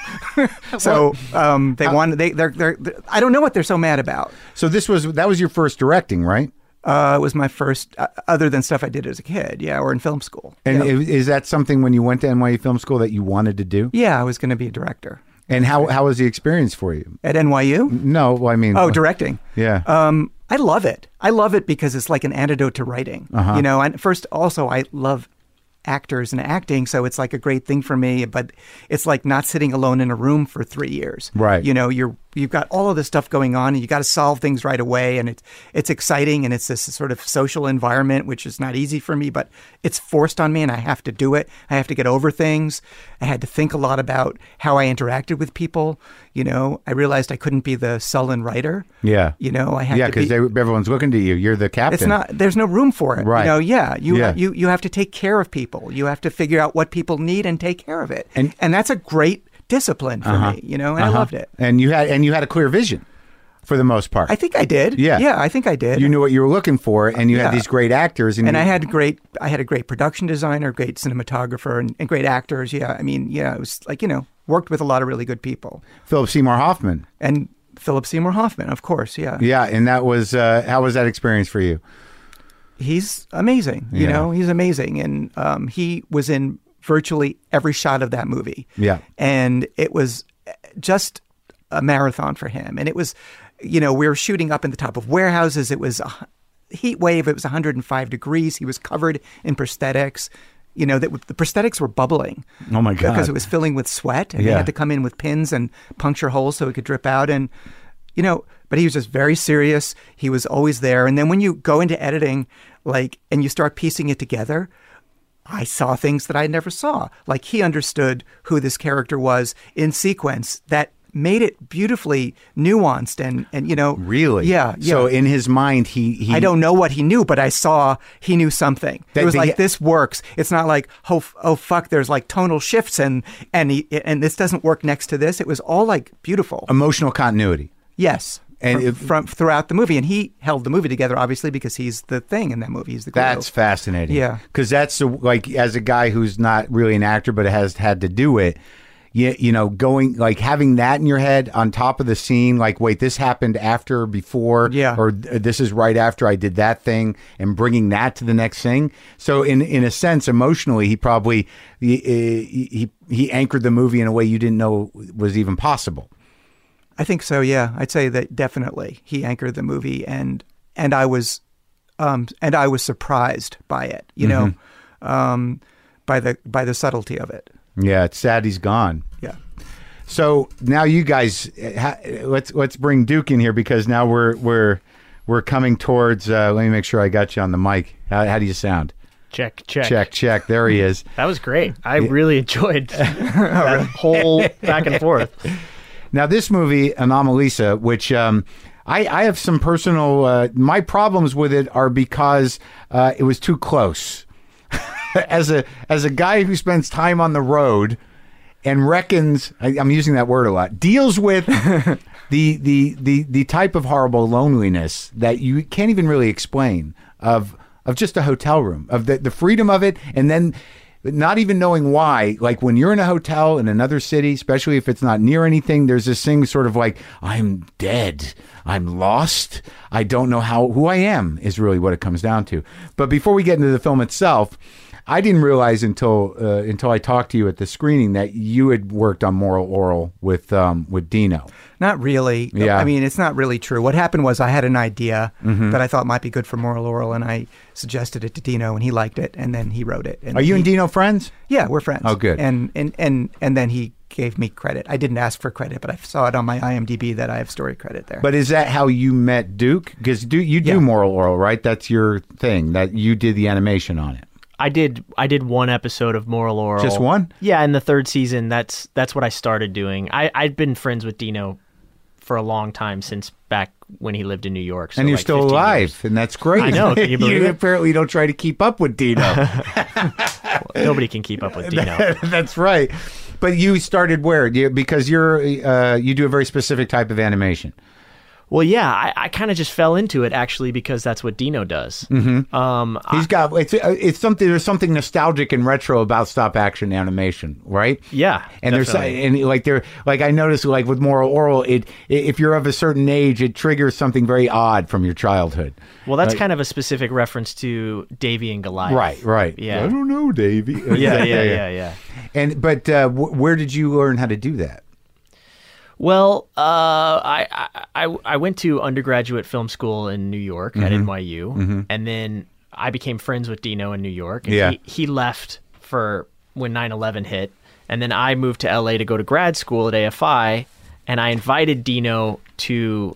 So um, they want they they're, they're they're I don't know what they're so mad about. So this was that was your first directing, right? Uh, it was my first, uh, other than stuff I did as a kid, yeah, or in film school. And yeah. i- is that something when you went to N Y U Film School that you wanted to do? Yeah, I was going to be a director And how how was the experience for you? at N Y U. No, well, I mean, Oh, directing. Yeah. Um, I love it. I love it because it's like an antidote to writing. Uh-huh. You know, and first, also, I love actors and acting, so it's like a great thing for me. But it's like not sitting alone in a room for three years. Right. You know, you're you've got all of this stuff going on, and you got to solve things right away, and it's it's exciting, and it's this sort of social environment, which is not easy for me, but it's forced on me, and I have to do it. I have to get over things. I had to think a lot about how I interacted with people. You know, I realized I couldn't be the sullen writer. Yeah. You know, I had yeah, to be. because everyone's looking to you. You're the captain. It's not. There's no room for it. Right. You know. Yeah. You. Yeah. You. You have to take care of people. You have to figure out what people need and take care of it. And- and that's a great discipline for Uh-huh. me. You know, and I Uh-huh. loved it. And you had and you had a clear vision, for the most part. I think I did. Yeah. Yeah. I think I did. You knew what you were looking for, and you had Yeah. these great actors, and, and you, I had great. I had a great production designer, great cinematographer, and, and great actors. Yeah. I mean, yeah. It was like you know, worked with a lot of really good people. Philip Seymour Hoffman. And Philip Seymour Hoffman, of course. Yeah. Yeah, and that was uh, how was that experience for you? He's amazing. You Yeah. know, he's amazing, and um, he was in virtually every shot of that movie. Yeah. And it was just a marathon for him. And it was, you know, we were shooting up in the top of warehouses. It was a heat wave. It was one hundred five degrees. He was covered in prosthetics. You know, that the prosthetics were bubbling. Oh, my God. Because it was filling with sweat, and they Yeah. had to come in with pins and puncture holes so it could drip out. And, you know, but he was just very serious. He was always there. And then when you go into editing, like, and you start piecing it together, I saw things that I never saw. Like he understood who this character was in sequence that made it beautifully nuanced and, and you know. Really? Yeah. yeah. So in his mind, he, he I don't know what he knew, but I saw he knew something. That it was they- like, this works. It's not like, oh, f- oh fuck, there's like tonal shifts and, and, he, and this doesn't work next to this. It was all like beautiful. emotional continuity. Yes. And from, if- from throughout the movie. And he held the movie together, obviously, because he's the thing in that movie. He's the glue. That's fascinating. Yeah. Because that's the, like, as a guy who's not really an actor but has had to do it, you, you know, going like having that in your head on top of the scene, like, wait, this happened after or before, Yeah. or this is right after I did that thing, and bringing that to the next thing. So in in a sense, emotionally, he probably he he, he anchored the movie in a way you didn't know was even possible. I think so. Yeah, I'd say that definitely he anchored the movie, and and I was, um, and I was surprised by it. You know, um, by the by the subtlety of it. Yeah, it's sad he's gone. Yeah. So now you guys, ha, let's let's bring Duke in here, because now we're we're we're coming towards. Uh, let me make sure I got you on the mic. How, how do you sound? Check, check. Check, check. There he is. That was great. I really enjoyed that whole back and forth. Now, this movie, Anomalisa, which um, I, I have some personal, uh, my problems with it are because uh, it was too close. as a as a guy who spends time on the road and reckons, I, I'm using that word a lot, deals with the, the the the type of horrible loneliness that you can't even really explain of of just a hotel room, of the, the freedom of it, and then not even knowing why. Like when you're in a hotel in another city, especially if it's not near anything, there's this thing sort of like, I'm dead, I'm lost, I don't know how who I am, is really what it comes down to. But before we get into the film itself, I didn't realize until uh, until I talked to you at the screening that you had worked on Moral Oral with um, with Dino. Not really. Yeah. I mean, it's not really true. What happened was I had an idea Mm-hmm. that I thought might be good for Moral Oral, and I suggested it to Dino, and he liked it, and then he wrote it. And Are you he, and Dino friends? Yeah, we're friends. Oh, good. And and and and then he gave me credit. I didn't ask for credit, but I saw it on my I M D B that I have story credit there. But is that how you met Duke? Because do, you do Yeah. Moral Oral, right? That's your thing, that you did the animation on it. I did. I did one episode of Moral Oral. Just one? Yeah, in the third season. That's that's what I started doing. I I'd been friends with Dino for a long time, since back when he lived in New York. So And you're like still fifteen alive, years. and that's great. I know. Can you believe it? apparently don't try to keep up with Dino. Nobody can keep up with Dino. That's right. But you started where? You, because you're uh, you do a very specific type of animation. Well, yeah, I, I kind of just fell into it actually because that's what Dino does. Mm-hmm. Um, He's got it's it's something. There's something nostalgic and retro about stop action animation, right? yeah, And there's definitely. and like there like I noticed like with Moral Oral, it if you're of a certain age, it triggers something very odd from your childhood. Well, that's Like- kind of a specific reference to Davy and Goliath. Right, right. Yeah. I don't know, Davey. Yeah, yeah, yeah, yeah. And but uh, w- where did you learn how to do that? Well, uh, I, I I went to undergraduate film school in New York Mm-hmm. at N Y U, and then I became friends with Dino in New York. And Yeah. he, he left for when nine eleven hit, and then I moved to L A to go to grad school at A F I, and I invited Dino to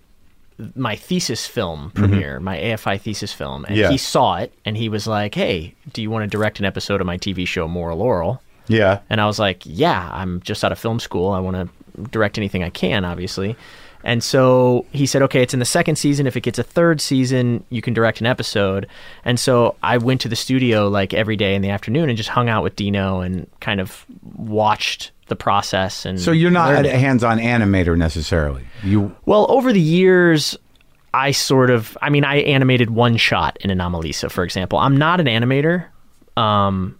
my thesis film premiere, my A F I thesis film, and Mm-hmm. Yeah. he saw it, and he was like, "Hey, do you want to direct an episode of my T V show Moral Oral?" Yeah. And I was like, yeah, I'm just out of film school. I want to direct anything I can, obviously. And so he said, okay, it's in the second season. If it gets a third season, you can direct an episode. And so I went to the studio like every day in the afternoon and just hung out with Dino and kind of watched the process. And So you're not learned a it. hands-on animator necessarily. You Well, over the years, I sort of, I mean, I animated one shot in Anomalisa, for example. I'm not an animator. Um,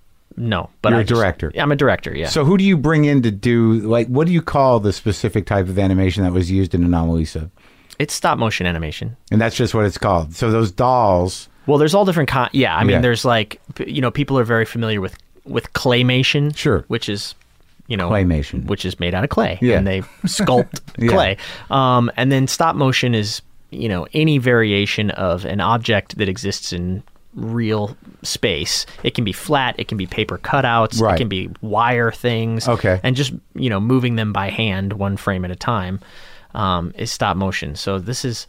no, but You're I a just- director. I'm a director, yeah. So who do you bring in to do, like, what do you call the specific type of animation that was used in Anomalisa? It's stop motion animation. And that's just what it's called. So those dolls. Well, there's all different kind. Yeah, I mean, Yeah. there's like, p- you know, people are very familiar with with claymation, Sure. which is, you know, Claymation. which is made out of clay, Yeah. and they sculpt Yeah. clay. Um, and then stop motion is, you know, any variation of an object that exists in real space. It can be flat, it can be paper cutouts, Right. it can be wire things, Okay. and just, you know, moving them by hand, one frame at a time, um, is stop motion. So this is.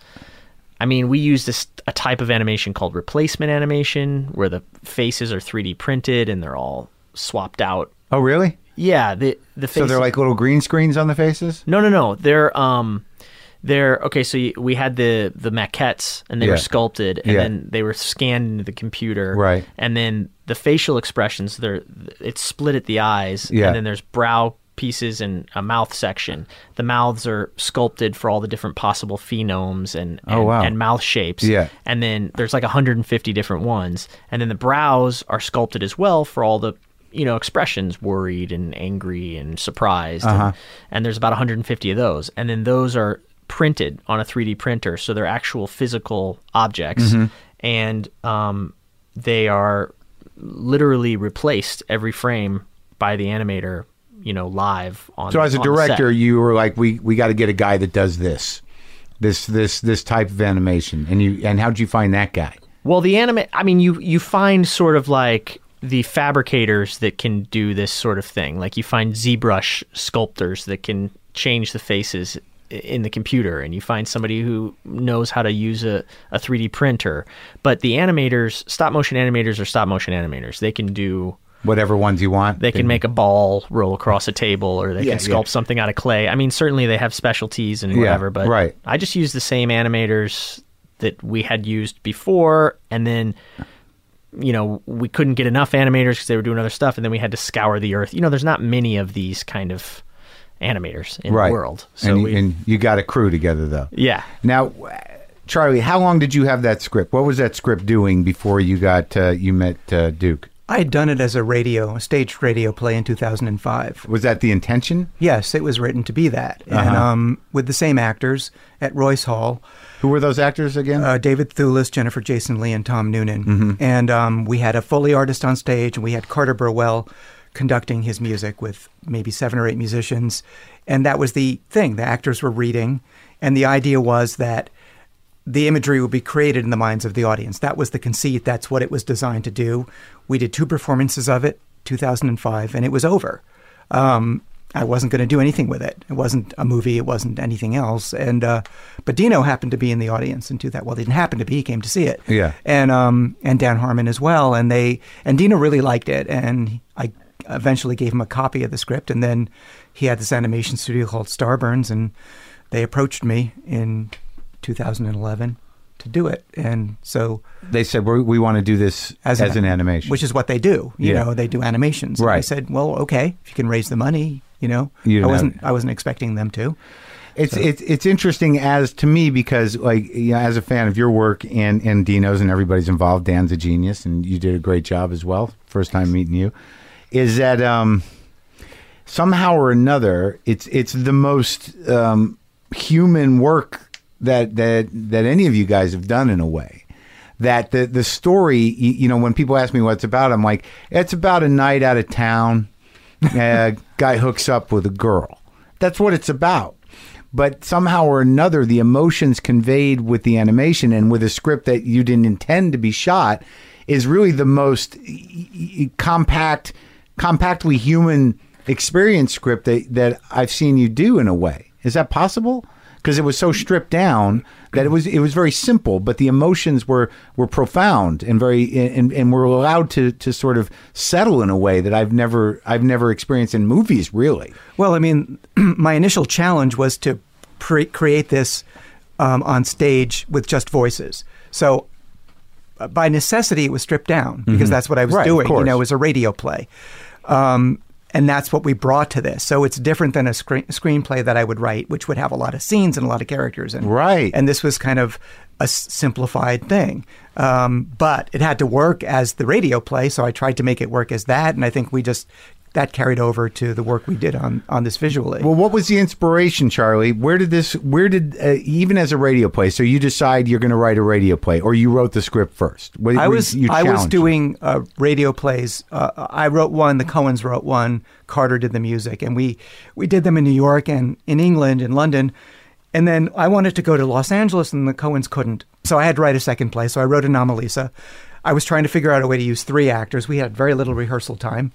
I mean, we use this a type of animation called replacement animation, where the faces are three D printed and they're all swapped out. Oh, really? Yeah, the the So faces. they're like little green screens on the faces? no, no, no. They're um, they're okay. So you, we had the the maquettes, and they Yeah. were sculpted, and Yeah. then they were scanned into the computer, Right. And then the facial expressions, they're it's split at the eyes, Yeah. and then there's brow pieces and a mouth section. The mouths are sculpted for all the different possible phenomes and and, Oh, wow. and mouth shapes. Yeah. And then there's like one hundred fifty different ones. And then the brows are sculpted as well for all the you know, expressions, worried and angry and surprised. Uh-huh. And, and there's about one hundred fifty of those. And then those are printed on a three D printer. So they're actual physical objects. Mm-hmm. And um, they are literally replaced every frame by the animator, you know, live on So as a on the director, set. you were like, we we got to get a guy that does this, this this this type of animation. And you and how'd you find that guy? Well, the anime, I mean, you you find sort of like the fabricators that can do this sort of thing. Like you find ZBrush sculptors that can change the faces in the computer, and you find somebody who knows how to use a, a three D printer. But the animators, stop motion animators are stop motion animators. They can do Whatever ones you want. They can make a ball roll across a table, or they Yeah, can sculpt yeah. something out of clay. I mean, certainly they have specialties and Yeah, whatever, but right. I just use the same animators that we had used before, and then, you know, we couldn't get enough animators because they were doing other stuff, and then we had to scour the earth. You know, there's not many of these kind of animators in right. the world. So and, we, and you got a crew together, though. yeah. Now, Charlie, how long did you have that script? What was that script doing before you got uh, you met uh, Duke? I had done it as a radio, a staged radio play in two thousand five. Was that the intention? Yes, it was written to be that. And Uh-huh. um, with the same actors at Royce Hall, Who were those actors again? uh, David Thewlis, Jennifer Jason Lee, and Tom Noonan. Mm-hmm. And um, we had a Foley artist on stage, and we had Carter Burwell conducting his music with maybe seven or eight musicians. And that was the thing. The actors were reading, and the idea was that the imagery would be created in the minds of the audience. That was the conceit. That's what it was designed to do. We did two performances of it, two thousand five, and it was over. Um, I wasn't going to do anything with it. It wasn't a movie. It wasn't anything else. And uh, but Dino happened to be in the audience and do that. Well, he didn't happen to be. He came to see it. Yeah. And um, and Dan Harmon as well. And they and Dino really liked it. And I eventually gave him a copy of the script. And then he had this animation studio called Starburns, and they approached me in two thousand eleven to do it. And so They said, We're, we want to do this as, an, animation. which is what they do. You Yeah. know, they do animations. And I Right. said, well, okay, if you can raise the money, you know, You I didn't wasn't, have- I wasn't expecting them to. It's So- it's it's interesting as to me because like you know, as a fan of your work and and Dino's and everybody's involved. Dan's a genius and you did a great job as well. First time meeting you, is that um, somehow or another it's it's the most um, human work that that that any of you guys have done in a way. That the the story, you, you know, when people ask me what it's about, I'm like, it's about a night out of town. A guy hooks up with a girl. That's what it's about. But somehow or another, the emotions conveyed with the animation and with a script that you didn't intend to be shot is really the most y- y- compact, compactly human experience script that, that I've seen you do in a way. Is that possible? Because it was so stripped down that it was it was very simple, but the emotions were, were profound and very and, and were allowed to, to sort of settle in a way that I've never I've never experienced in movies, really. Well, I mean, my initial challenge was to pre- create this um, on stage with just voices. So uh, by necessity, it was stripped down because that's what I was Right, of doing. You course. know, it was a radio play. Um, and that's what we brought to this. So it's different than a screen- screenplay that I would write, which would have a lot of scenes and a lot of characters. And, Right. And this was kind of a s- simplified thing. Um, but it had to work as the radio play, so I tried to make it work as that. And I think we just, that carried over to the work we did on, on this visually. Well, what was the inspiration, Charlie? Where did this, where did, uh, even as a radio play, so you decide you're going to write a radio play, or you wrote the script first? What- I were was you I was challenged? doing uh, radio plays. Uh, I wrote one. The Coens wrote one. Carter did the music, and we we did them in New York and in England and London. And then I wanted to go to Los Angeles, and the Coens couldn't. So I had to write a second play. So I wrote Anomalisa. I was trying to figure out a way to use three actors. We had very little rehearsal time.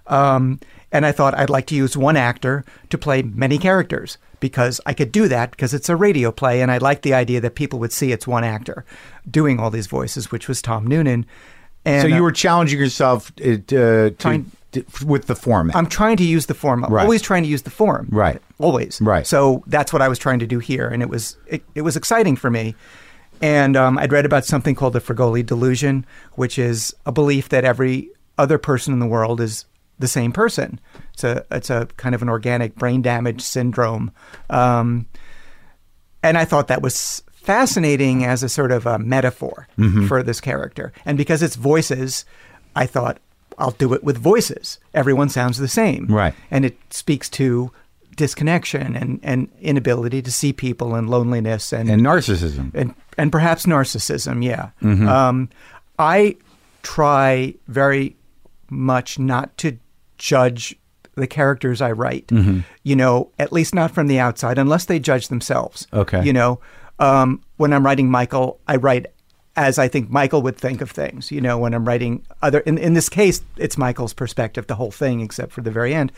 Um, and I thought I'd like to use one actor to play many characters because I could do that because it's a radio play. And I liked the idea that people would see it's one actor doing all these voices, which was Tom Noonan. And So you uh, were challenging yourself uh, to, to, Trying- to- with the format. I'm trying to use the form. I'm Right. always trying to use the form. Right. Always. Right. So that's what I was trying to do here. And it was it, it was exciting for me. And um, I'd read about something called the Fragoli delusion, which is a belief that every other person in the world is the same person. It's a it's a kind of an organic brain damage syndrome. Um, and I thought that was fascinating as a sort of a metaphor Mm-hmm. for this character. And because it's voices, I thought, I'll do it with voices. Everyone sounds the same. Right. And it speaks to disconnection and, and inability to see people and loneliness and And narcissism. and, and perhaps narcissism, yeah. Mm-hmm. Um, I try very much not to judge the characters I write, Mm-hmm. you know, at least not from the outside, unless they judge themselves. Okay. You know, um, when I'm writing Michael, I write as I think Michael would think of things. You know, when I'm writing other, in, in this case, it's Michael's perspective, the whole thing, except for the very end.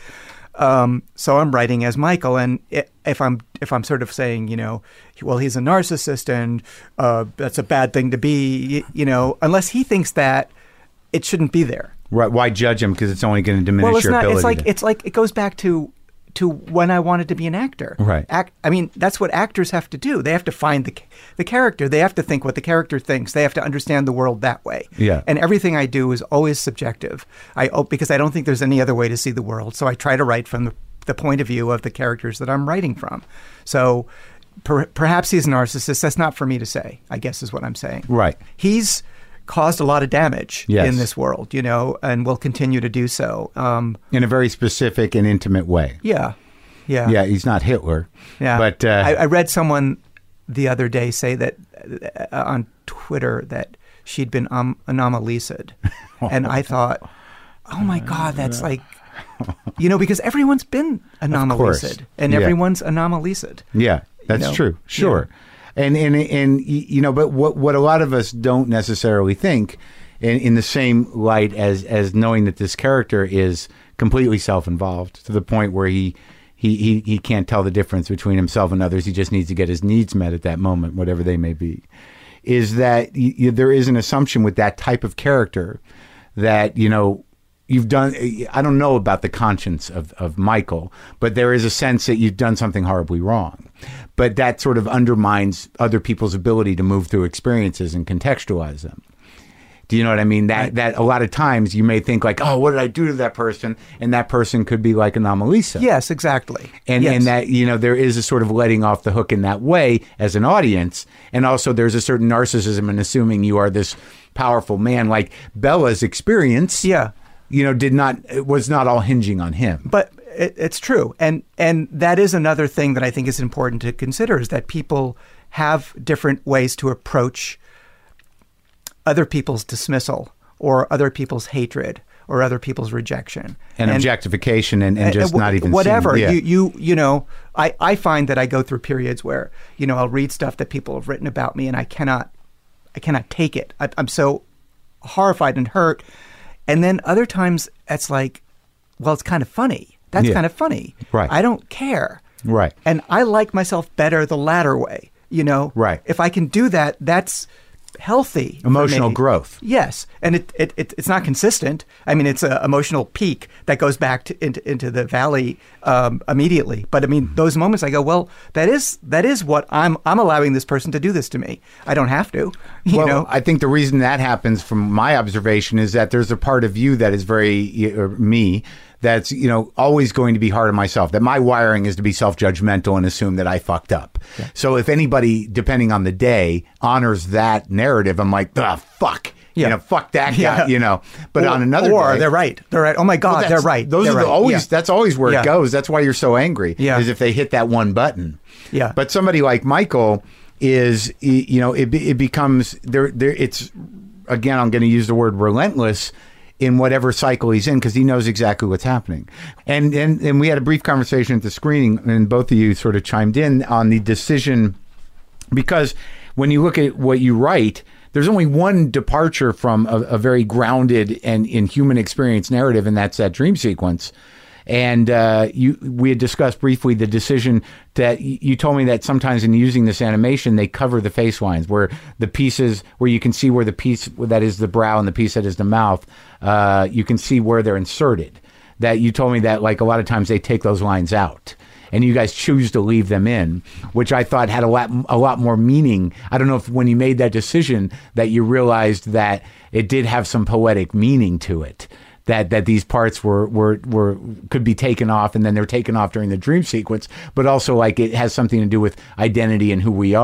Um, so I'm writing as Michael, and it, if I'm if I'm sort of saying, you know, well, he's a narcissist, and uh, that's a bad thing to be, you, you know, unless he thinks that, it shouldn't be there. Right. Why judge him? Because it's only going to diminish Well, it's your not. ability. It's like to- it's like it goes back to to when I wanted to be an actor. Right. Act. I mean, that's what actors have to do. They have to find the the character. They have to think what the character thinks. They have to understand the world that way. Yeah. And everything I do is always subjective. I oh, because I don't think there's any other way to see the world. So I try to write from the, the point of view of the characters that I'm writing from. So per, perhaps he's a narcissist. That's not for me to say, I guess is what I'm saying. Right. He's caused a lot of damage Yes. in this world, you know, and will continue to do so. Um, in a very specific and intimate way. yeah. Yeah. Yeah, he's not Hitler. Yeah. But uh, I, I read someone the other day say that uh, on Twitter that she'd been um, anomalised. And I thought, oh my God, that's like, you know, because everyone's been anomalised and Yeah. everyone's anomalised. yeah, that's know? true. Sure. And, and, and, y- you know, but what, what a lot of us don't necessarily think in, in the same light as, as knowing that this character is completely self-involved to the point where he, he, he, he can't tell the difference between himself and others. He just needs to get his needs met at that moment, whatever they may be, is that y- y- there is an assumption with that type of character that, you know, you've done, I don't know about the conscience of, of Michael, but there is a sense that you've done something horribly wrong. But that sort of undermines other people's ability to move through experiences and contextualize them. Do you know what I mean? That that a lot of times you may think like, oh, what did I do to that person? And that person could be like an Anomalisa. Yes, exactly. And yes. and that, you know, there is a sort of letting off the hook in that way as an audience. And also there's a certain narcissism in assuming you are this powerful man. Like Bella's experience, Yeah. you know, did not, it was not all hinging on him. But it, it's true. And and that is another thing that I think is important to consider is that people have different ways to approach other people's dismissal or other people's hatred or other people's rejection. And, objectification and, and just w- not even whatever. seeing, yeah. You you you know, I, I find that I go through periods where, you know, I'll read stuff that people have written about me and I cannot I cannot take it. I, I'm so horrified and hurt. And then other times it's like, well, it's kind of funny. That's Yeah. kind of funny. Right. I don't care. Right. And I like myself better the latter way, you know? Right. If I can do that, that's healthy. for Emotional me. growth. Yes. And it, it, it it's not consistent. I mean, it's an emotional peak that goes back to, into, into the valley um, immediately. But I mean, those moments I go, well, that is that is what I'm I'm allowing this person to do this to me. I don't have to. You well, know? I think the reason that happens from my observation is that there's a part of you that is very, or me, that's, you know, always going to be hard on myself, that my wiring is to be self-judgmental and assume that I fucked up. Yeah. So if anybody, depending on the day, honors that narrative, I'm like, ah, fuck. Yeah. You know, fuck that guy, Yeah. you know. But or, on another or day, they're right. They're right. Oh my God, well, they're right. Those they're are the right. always. Yeah. That's always where Yeah. it goes. That's why you're so angry. Yeah. Is if they hit that one button. Yeah. But somebody like Michael is, you know, it it becomes there. There. It's again. I'm going to use the word relentless in whatever cycle he's in because he knows exactly what's happening. And and and we had a brief conversation at the screening, and both of you sort of chimed in on the decision because when you look at what you write, there's only one departure from a, a very grounded and in human experience narrative, and that's that dream sequence. And uh, you, we had discussed briefly the decision that you told me that sometimes in using this animation, they cover the face lines where the pieces where you can see where the piece that is the brow and the piece that is the mouth, uh, you can see where they're inserted. That you told me that like a lot of times they take those lines out. And you guys choose to leave them in, which I thought had a lot, a lot more meaning. I don't know if when you made that decision that you realized that it did have some poetic meaning to it, that that these parts were were were could be taken off, and then they're taken off during the dream sequence, but also like it has something to do with identity and who we are.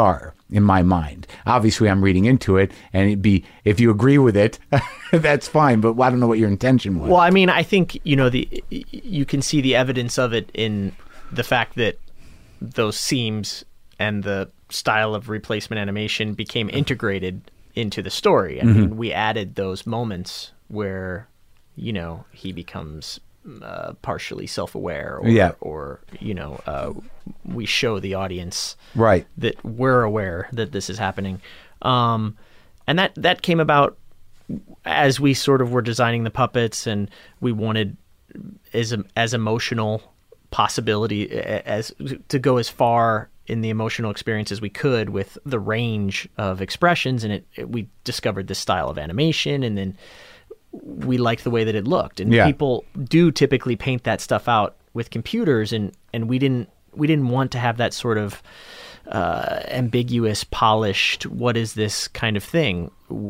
in my mind. Obviously, I'm reading into it, and it'd be, if you agree with it, that's fine, but I don't know what your intention was. Well, I mean, I think, you know, the you can see the evidence of it in the fact that those seams and the style of replacement animation became integrated into the story. I mm-hmm. mean, we added those moments where, you know, he becomes uh, partially self-aware, or, yeah. or you know, uh, we show the audience right. that we're aware that this is happening. Um, and that, that came about as we sort of were designing the puppets, and we wanted as, as emotional possibility as to go as far in the emotional experience as we could with the range of expressions. And it, it we discovered this style of animation, and then we liked the way that it looked. And yeah. people do typically paint that stuff out with computers, and, and we didn't we didn't want to have that sort of uh, ambiguous, polished, what is this kind of thing.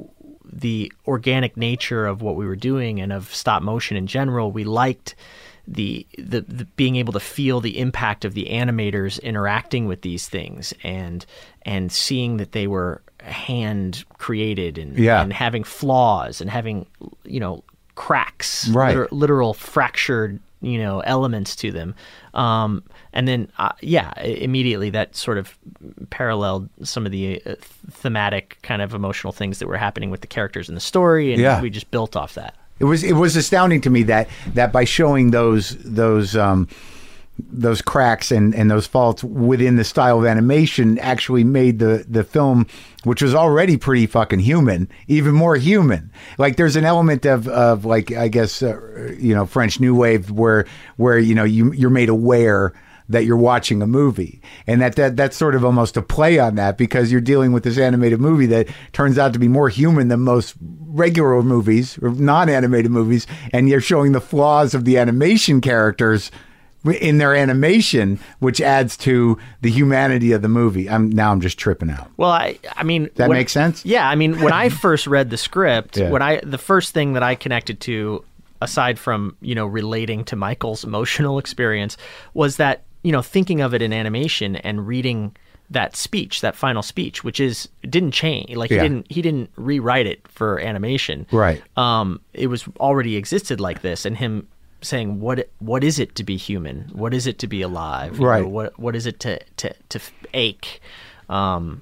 The organic nature of what we were doing and of stop motion in general, we liked the, the the being able to feel the impact of the animators interacting with these things, and and seeing that they were hand created, and, yeah. and having flaws, and having, you know, cracks, right. liter- literal fractured, you know, elements to them. Um, and then, uh, yeah, immediately that sort of paralleled some of the uh, thematic kind of emotional things that were happening with the characters in the story, and yeah. we just built off that. It was it was astounding to me that that by showing those those um, those cracks and, and those faults within the style of animation actually made the, the film, which was already pretty fucking human, even more human. Like there's an element of, of like, I guess, uh, you know, French New Wave where, where, you know, you, you're made aware that you're watching a movie, and that, that that's sort of almost a play on that, because you're dealing with this animated movie that turns out to be more human than most regular movies or non-animated movies. And you're showing the flaws of the animation characters in their animation, which adds to the humanity of the movie. I'm now I'm just tripping out. Well, I I mean, that when, makes sense. Yeah, I mean, when I first read the script, yeah. when I the first thing that I connected to, aside from, you know, relating to Michael's emotional experience, was that, you know, thinking of it in animation and reading that speech, that final speech, which is didn't change. Like yeah. he didn't he didn't rewrite it for animation. Right. Um, it was already existed like this, and him saying, what what is it to be human? What is it to be alive? You right. know, what what is it to to to ache? Um,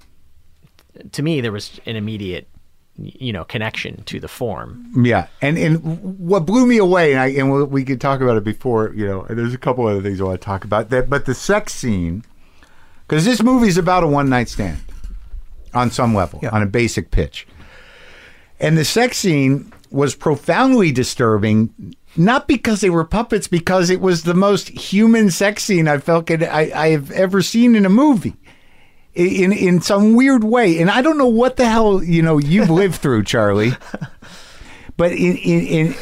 to me, there was an immediate, you know, connection to the form. Yeah, and and what blew me away, and I and we, we could talk about it before. You know, there's a couple other things I want to talk about. That, but the sex scene, because this movie is about a one night stand, on some level, yeah. on a basic pitch, and the sex scene was profoundly disturbing. Not because they were puppets, because it was the most human sex scene I felt I, I have ever seen in a movie, in in some weird way. And I don't know what the hell, you know, you've lived through, Charlie. But in in,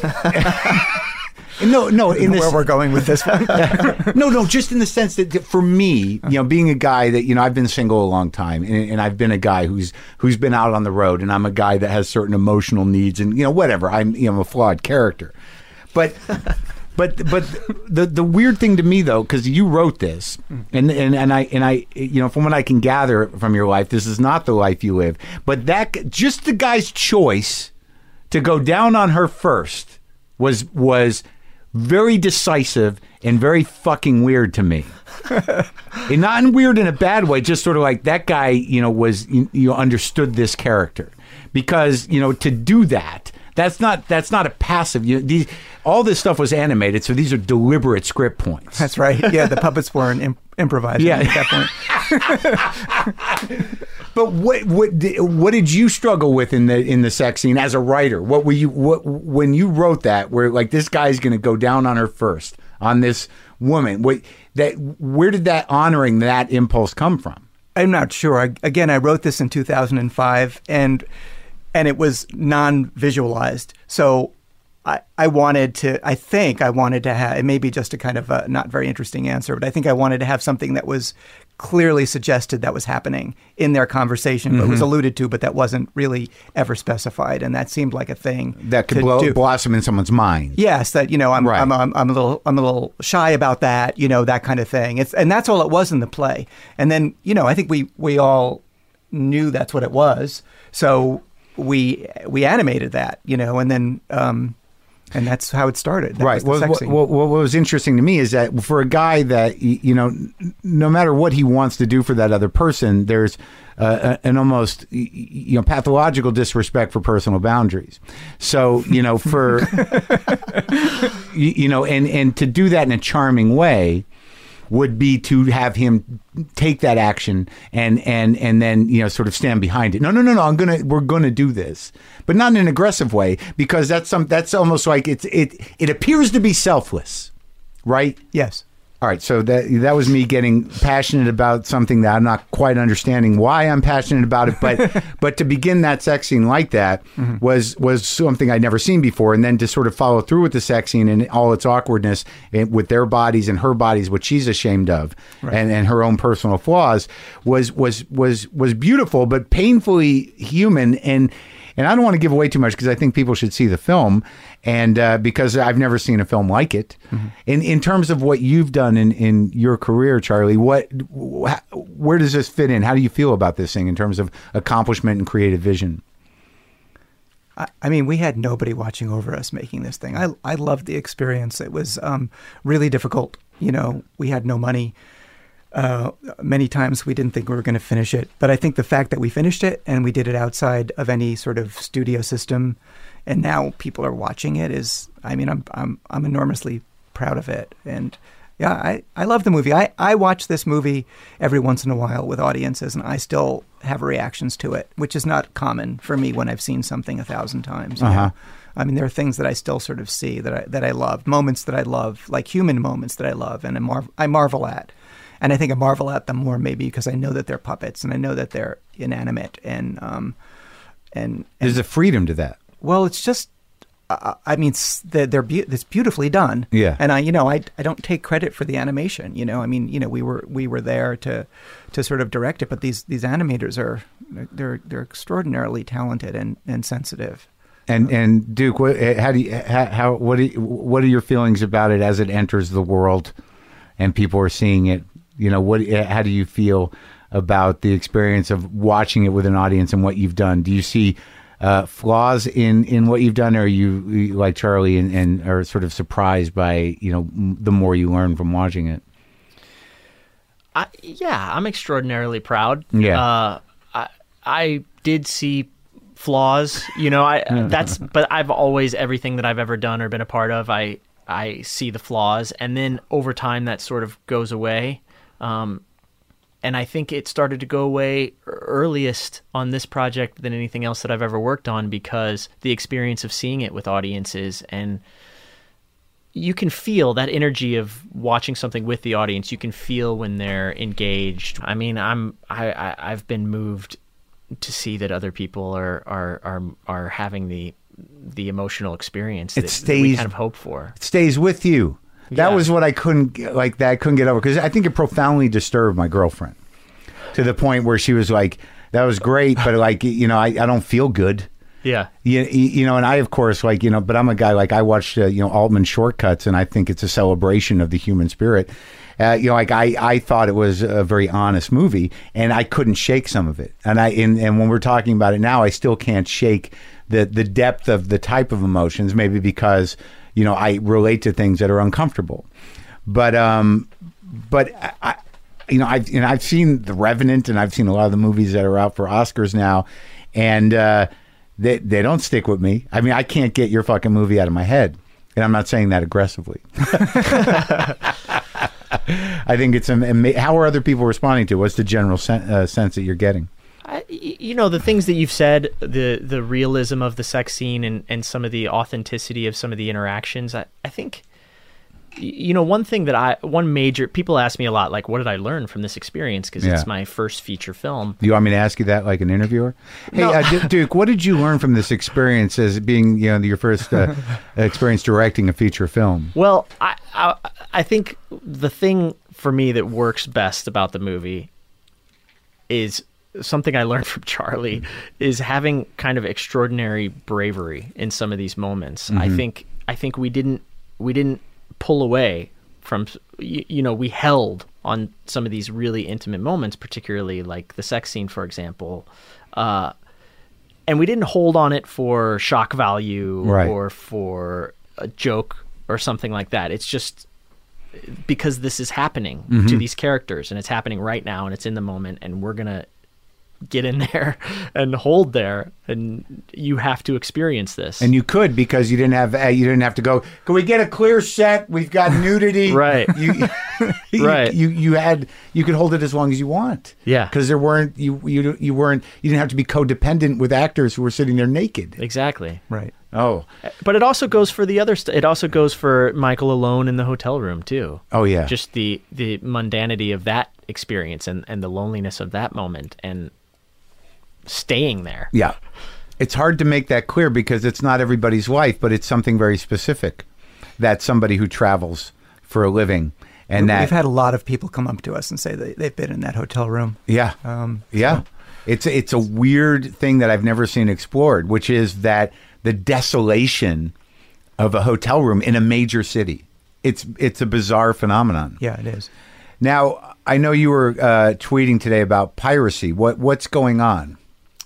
in no no in where this, we're going with this one. no no just in the sense that for me, you know, being a guy that, you know, I've been single a long time, and, and I've been a guy who's who's been out on the road, and I'm a guy that has certain emotional needs, and, you know, whatever. I'm you know a flawed character. But, but, but the the weird thing to me, though, because you wrote this, and and and I and I, you know, from what I can gather from your life, this is not the life you live. But that just the guy's choice to go down on her first was was very decisive and very fucking weird to me. And not weird in a bad way, just sort of like that guy, you know, was you, you know, understood this character, because, you know, to do that. That's not that's not a passive. You, these all this stuff was animated, so these are deliberate script points. That's right. Yeah, the puppets weren't imp- improvising yeah. at that point. But what what did, what did you struggle with in the in the sex scene as a writer? What were you what when you wrote that, where like this guy's going to go down on her first, on this woman? What that where did that honoring that impulse come from? I'm not sure. I, again, I wrote this in two thousand five, and. And it was non-visualized. So I, I wanted to, I think I wanted to have, it may be just a kind of a not very interesting answer, but I think I wanted to have something that was clearly suggested that was happening in their conversation, mm-hmm. but was alluded to, but that wasn't really ever specified. And that seemed like a thing that could blow, blossom in someone's mind. Yes, that, you know, I'm, right. I'm, I'm, I'm a little, I'm a little shy about that, you know, that kind of thing. It's, and that's all it was in the play. And then, you know, I think we, we all knew that's what it was. So we we animated that, you know, and then um, and that's how it started. That right. was the Well, sex what, scene. what, what was interesting to me is that for a guy that y- you know, n- no matter what he wants to do for that other person, there's uh, an almost y- you know pathological disrespect for personal boundaries. So you know, for you, you know, and and to do that in a charming way would be to have him take that action and and and then you know sort of stand behind it. No, no, no, no. I'm gonna we're gonna do this, but not in an aggressive way, because that's some that's almost like it's it it appears to be selfless, right? Yes. All right, so that that was me getting passionate about something that I'm not quite understanding why I'm passionate about it, but but to begin that sex scene like that mm-hmm. was was something I'd never seen before, and then to sort of follow through with the sex scene and all its awkwardness and with their bodies and her bodies, which she's ashamed of, right. and, and her own personal flaws, was was was was beautiful but painfully human. And and I don't want to give away too much because I think people should see the film, and uh, because I've never seen a film like it. Mm-hmm. In in terms of what you've done in, in your career, Charlie, what wh- where does this fit in? How do you feel about this thing in terms of accomplishment and creative vision? I, I mean, we had nobody watching over us making this thing. I I loved the experience. It was um, really difficult. You know, we had no money. Uh, many times we didn't think we were going to finish it. But I think the fact that we finished it and we did it outside of any sort of studio system, and now people are watching it is, I mean, I'm I'm I'm enormously proud of it. And yeah, I, I love the movie. I, I watch this movie every once in a while with audiences, and I still have reactions to it, which is not common for me when I've seen something a thousand times. You Uh-huh. know? I mean, there are things that I still sort of see that I that I love, moments that I love, like human moments that I love, and I, mar- I marvel at. And I think I marvel at them more maybe because I know that they're puppets and I know that they're inanimate, and um, and, and There's a freedom to that. well, it's just, uh, I mean, it's, they're, they're be- it's beautifully done. Yeah. And I, you know, I, I don't take credit for the animation. You know, I mean, you know, we were we were there to to sort of direct it, but these these animators are they're they're extraordinarily talented and, and sensitive. And and Duke, what, how do you how, how what do you, what are your feelings about it as it enters the world, and people are seeing it? You know, what? How do you feel about the experience of watching it with an audience and what you've done? Do you see uh, flaws in, in what you've done, or are you, you like Charlie and, and are sort of surprised by, you know, m- the more you learn from watching it? I, yeah, I'm extraordinarily proud. Yeah. Uh, I I did see flaws, you know, I that's but I've always, everything that I've ever done or been a part of, I I see the flaws, and then over time that sort of goes away. Um, and I think it started to go away earliest on this project than anything else that I've ever worked on, because the experience of seeing it with audiences, and you can feel that energy of watching something with the audience. You can feel when they're engaged. I mean, I'm I, I I've been moved to see that other people are are are, are having the the emotional experience that, It that we stays- kind of hope for. It stays with you. That Yeah. was what I couldn't get- like. That I couldn't get over, because I think it profoundly disturbed my girlfriend to the point where she was like, "That was great, but like you know, I, I don't feel good." Yeah. You, you know, and I, of course, like, you know, but I'm a guy, like, I watched, uh, you know, Altman Shortcuts, and I think it's a celebration of the human spirit. Uh, you know, like, I, I thought it was a very honest movie, and I couldn't shake some of it. And I, and, and when we're talking about it now, I still can't shake the, the depth of the type of emotions, maybe because, you know, I relate to things that are uncomfortable. But, um, but I, you know, I've, you know, I've seen The Revenant, and I've seen a lot of the movies that are out for Oscars now, and, uh, They they don't stick with me. I mean, I can't get your fucking movie out of my head, and I'm not saying that aggressively. I think it's ama- how are other people responding to it? What's the general sen- uh, sense that you're getting? I, you know, the things that you've said, the the realism of the sex scene, and, and some of the authenticity of some of the interactions. I, I think, you know, one thing that I, one major, people ask me a lot, like, what did I learn from this experience? Because Yeah. it's my first feature film. Do you want me to ask you that like an interviewer? Hey, No. uh, D- Duke, what did you learn from this experience as being, you know, your first uh, experience directing a feature film? Well, I, I I think the thing for me that works best about the movie is something I learned from Charlie, is having kind of extraordinary bravery in some of these moments. I think I think we didn't we didn't pull away from, you, you know, we held on some of these really intimate moments, particularly like the sex scene, for example. Uh, and we didn't hold on it for shock value Right. or for a joke or something like that. It's just because this is happening Mm-hmm. to these characters, and it's happening right now, and it's in the moment, and we're going to get in there and hold there, and you have to experience this. And you could, because you didn't have uh, you didn't have to go, can we get a clear set? We've got nudity. Right. You, you, Right. You you had you could hold it as long as you want. Yeah. Because there weren't you you you weren't you didn't have to be codependent with actors who were sitting there naked. Exactly. Right. Oh. But it also goes for the other st- it also goes for Michael alone in the hotel room too. Oh yeah. Just the the mundanity of that experience, and and the loneliness of that moment, and staying there. Yeah. It's hard to make that clear because it's not everybody's life, but it's something very specific. That's somebody who travels for a living. And that We've had a lot of people come up to us and say that they've been in that hotel room. Yeah. Um, yeah. It's it's a weird thing that I've never seen explored, which is that the desolation of a hotel room in a major city. It's it's a bizarre phenomenon. Yeah, it is. Now, I know you were uh, tweeting today about piracy. What what's going on?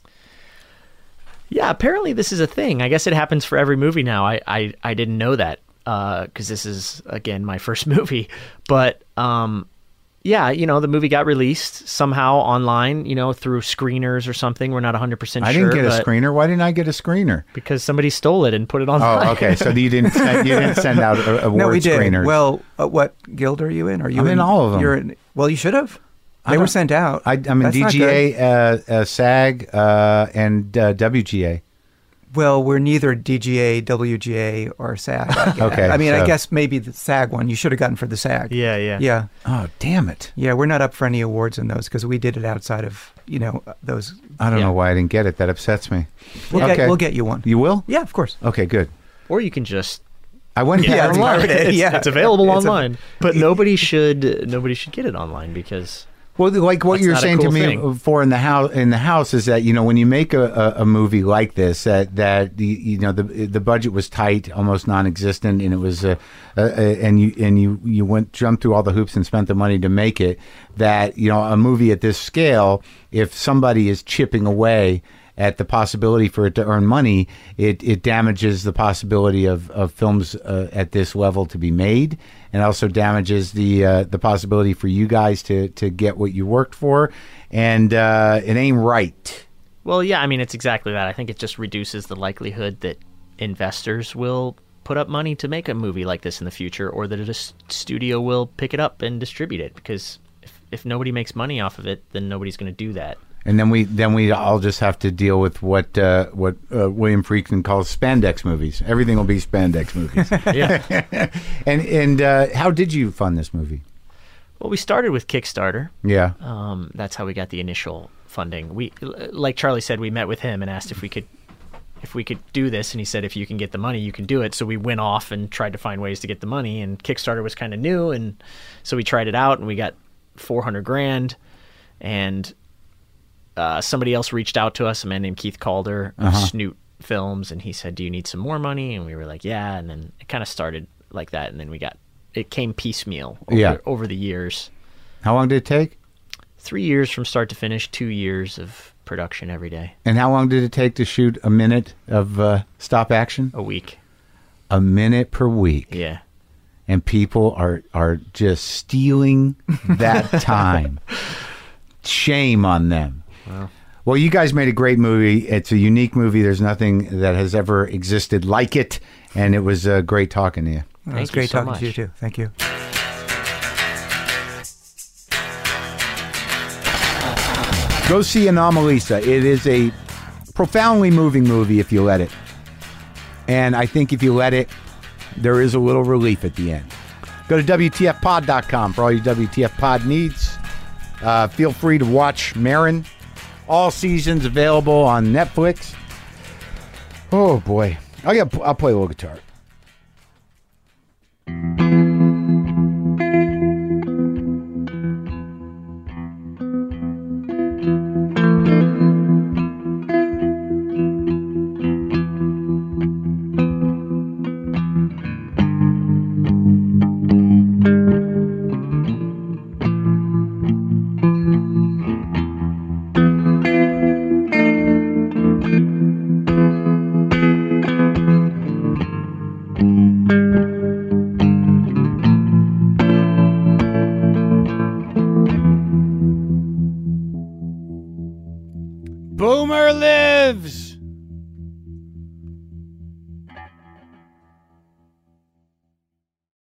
Yeah, apparently this is a thing. I guess it happens for every movie now. I I, I didn't know that because this is, again, my first movie. But um, yeah, you know, the movie got released somehow online, you know, through screeners or something. We're not one hundred percent I sure. didn't get a but- screener. Why didn't I get a screener? Because somebody stole it and put it online. Oh, okay. So you didn't send, you didn't send out a- award No, we did. screeners. Well, uh, what guild are you in? Are you I'm in all of them. You're in, well, you should have. I They were don't- sent out. I, I'm in That's not D G A, uh, uh, SAG, uh, and uh, W G A. Well, we're neither D G A, W G A, or SAG. I guess. Okay, I mean, so- I guess maybe the SAG one you should have gotten for the SAG. Yeah, yeah. Yeah. Oh, damn it. Yeah, we're not up for any awards in those because we did it outside of, you know, those. I don't Yeah. know why I didn't get it. That upsets me. We'll, Okay. get, we'll get you one. You will? Yeah, of course. Okay, good. Or you can just I went get Yeah, it it's online. pirated. It's, Yeah. it's available It's a- online. but nobody should nobody should get it online because Well, like what That's you're not a saying to cool me thing. before in the house, in the house is that, you know, when you make a, a, a movie like this, that that the you know the the budget was tight, almost non-existent, and it was uh, uh, and you and you you went jumped through all the hoops and spent the money to make it. That, you know, a movie at this scale, if somebody is chipping away at the possibility for it to earn money, it, it damages the possibility of, of films uh, at this level to be made, and also damages the uh, the possibility for you guys to, to get what you worked for, and uh, it ain't right. Well, yeah, I mean, it's exactly that. I think it just reduces the likelihood that investors will put up money to make a movie like this in the future, or that a s- studio will pick it up and distribute it, because if, if nobody makes money off of it, then nobody's going to do that. And then we then we all just have to deal with what uh, what uh, William Friedkin calls spandex movies. Everything will be spandex movies. Yeah. and and uh, how did you fund this movie? Well, we started with Kickstarter. Yeah. Um, that's how we got the initial funding. We, like Charlie said, we met with him and asked if we could, if we could do this, and he said, if you can get the money, you can do it. So we went off and tried to find ways to get the money, and Kickstarter was kind of new, and so we tried it out, and we got four hundred grand, and uh, somebody else reached out to us, a man named Keith Calder of Uh-huh. Snoot Films, and he said, do you need some more money? And we were like, yeah, and then it kind of started like that, and then we got, it came piecemeal over, Yeah. over the years. How long did it take? Three years from start to finish, two years of production every day, And how long did it take to shoot a minute of uh, stop action? a week. A minute per week. Yeah. And people are, are just stealing that time. Shame on them. Wow. Well, you guys made a great movie. It's a unique movie. There's nothing that has ever existed like it. And it was uh, great talking to you. Well, Thank it was you great so talking much. to you, too. Thank you. Go see Anomalisa. It is a profoundly moving movie if you let it. And I think if you let it, there is a little relief at the end. Go to W T F pod dot com for all your W T F pod needs. Uh, feel free to watch Marin. All seasons available on Netflix. Oh, boy. I'll, get, I'll play a little guitar. Boomer lives!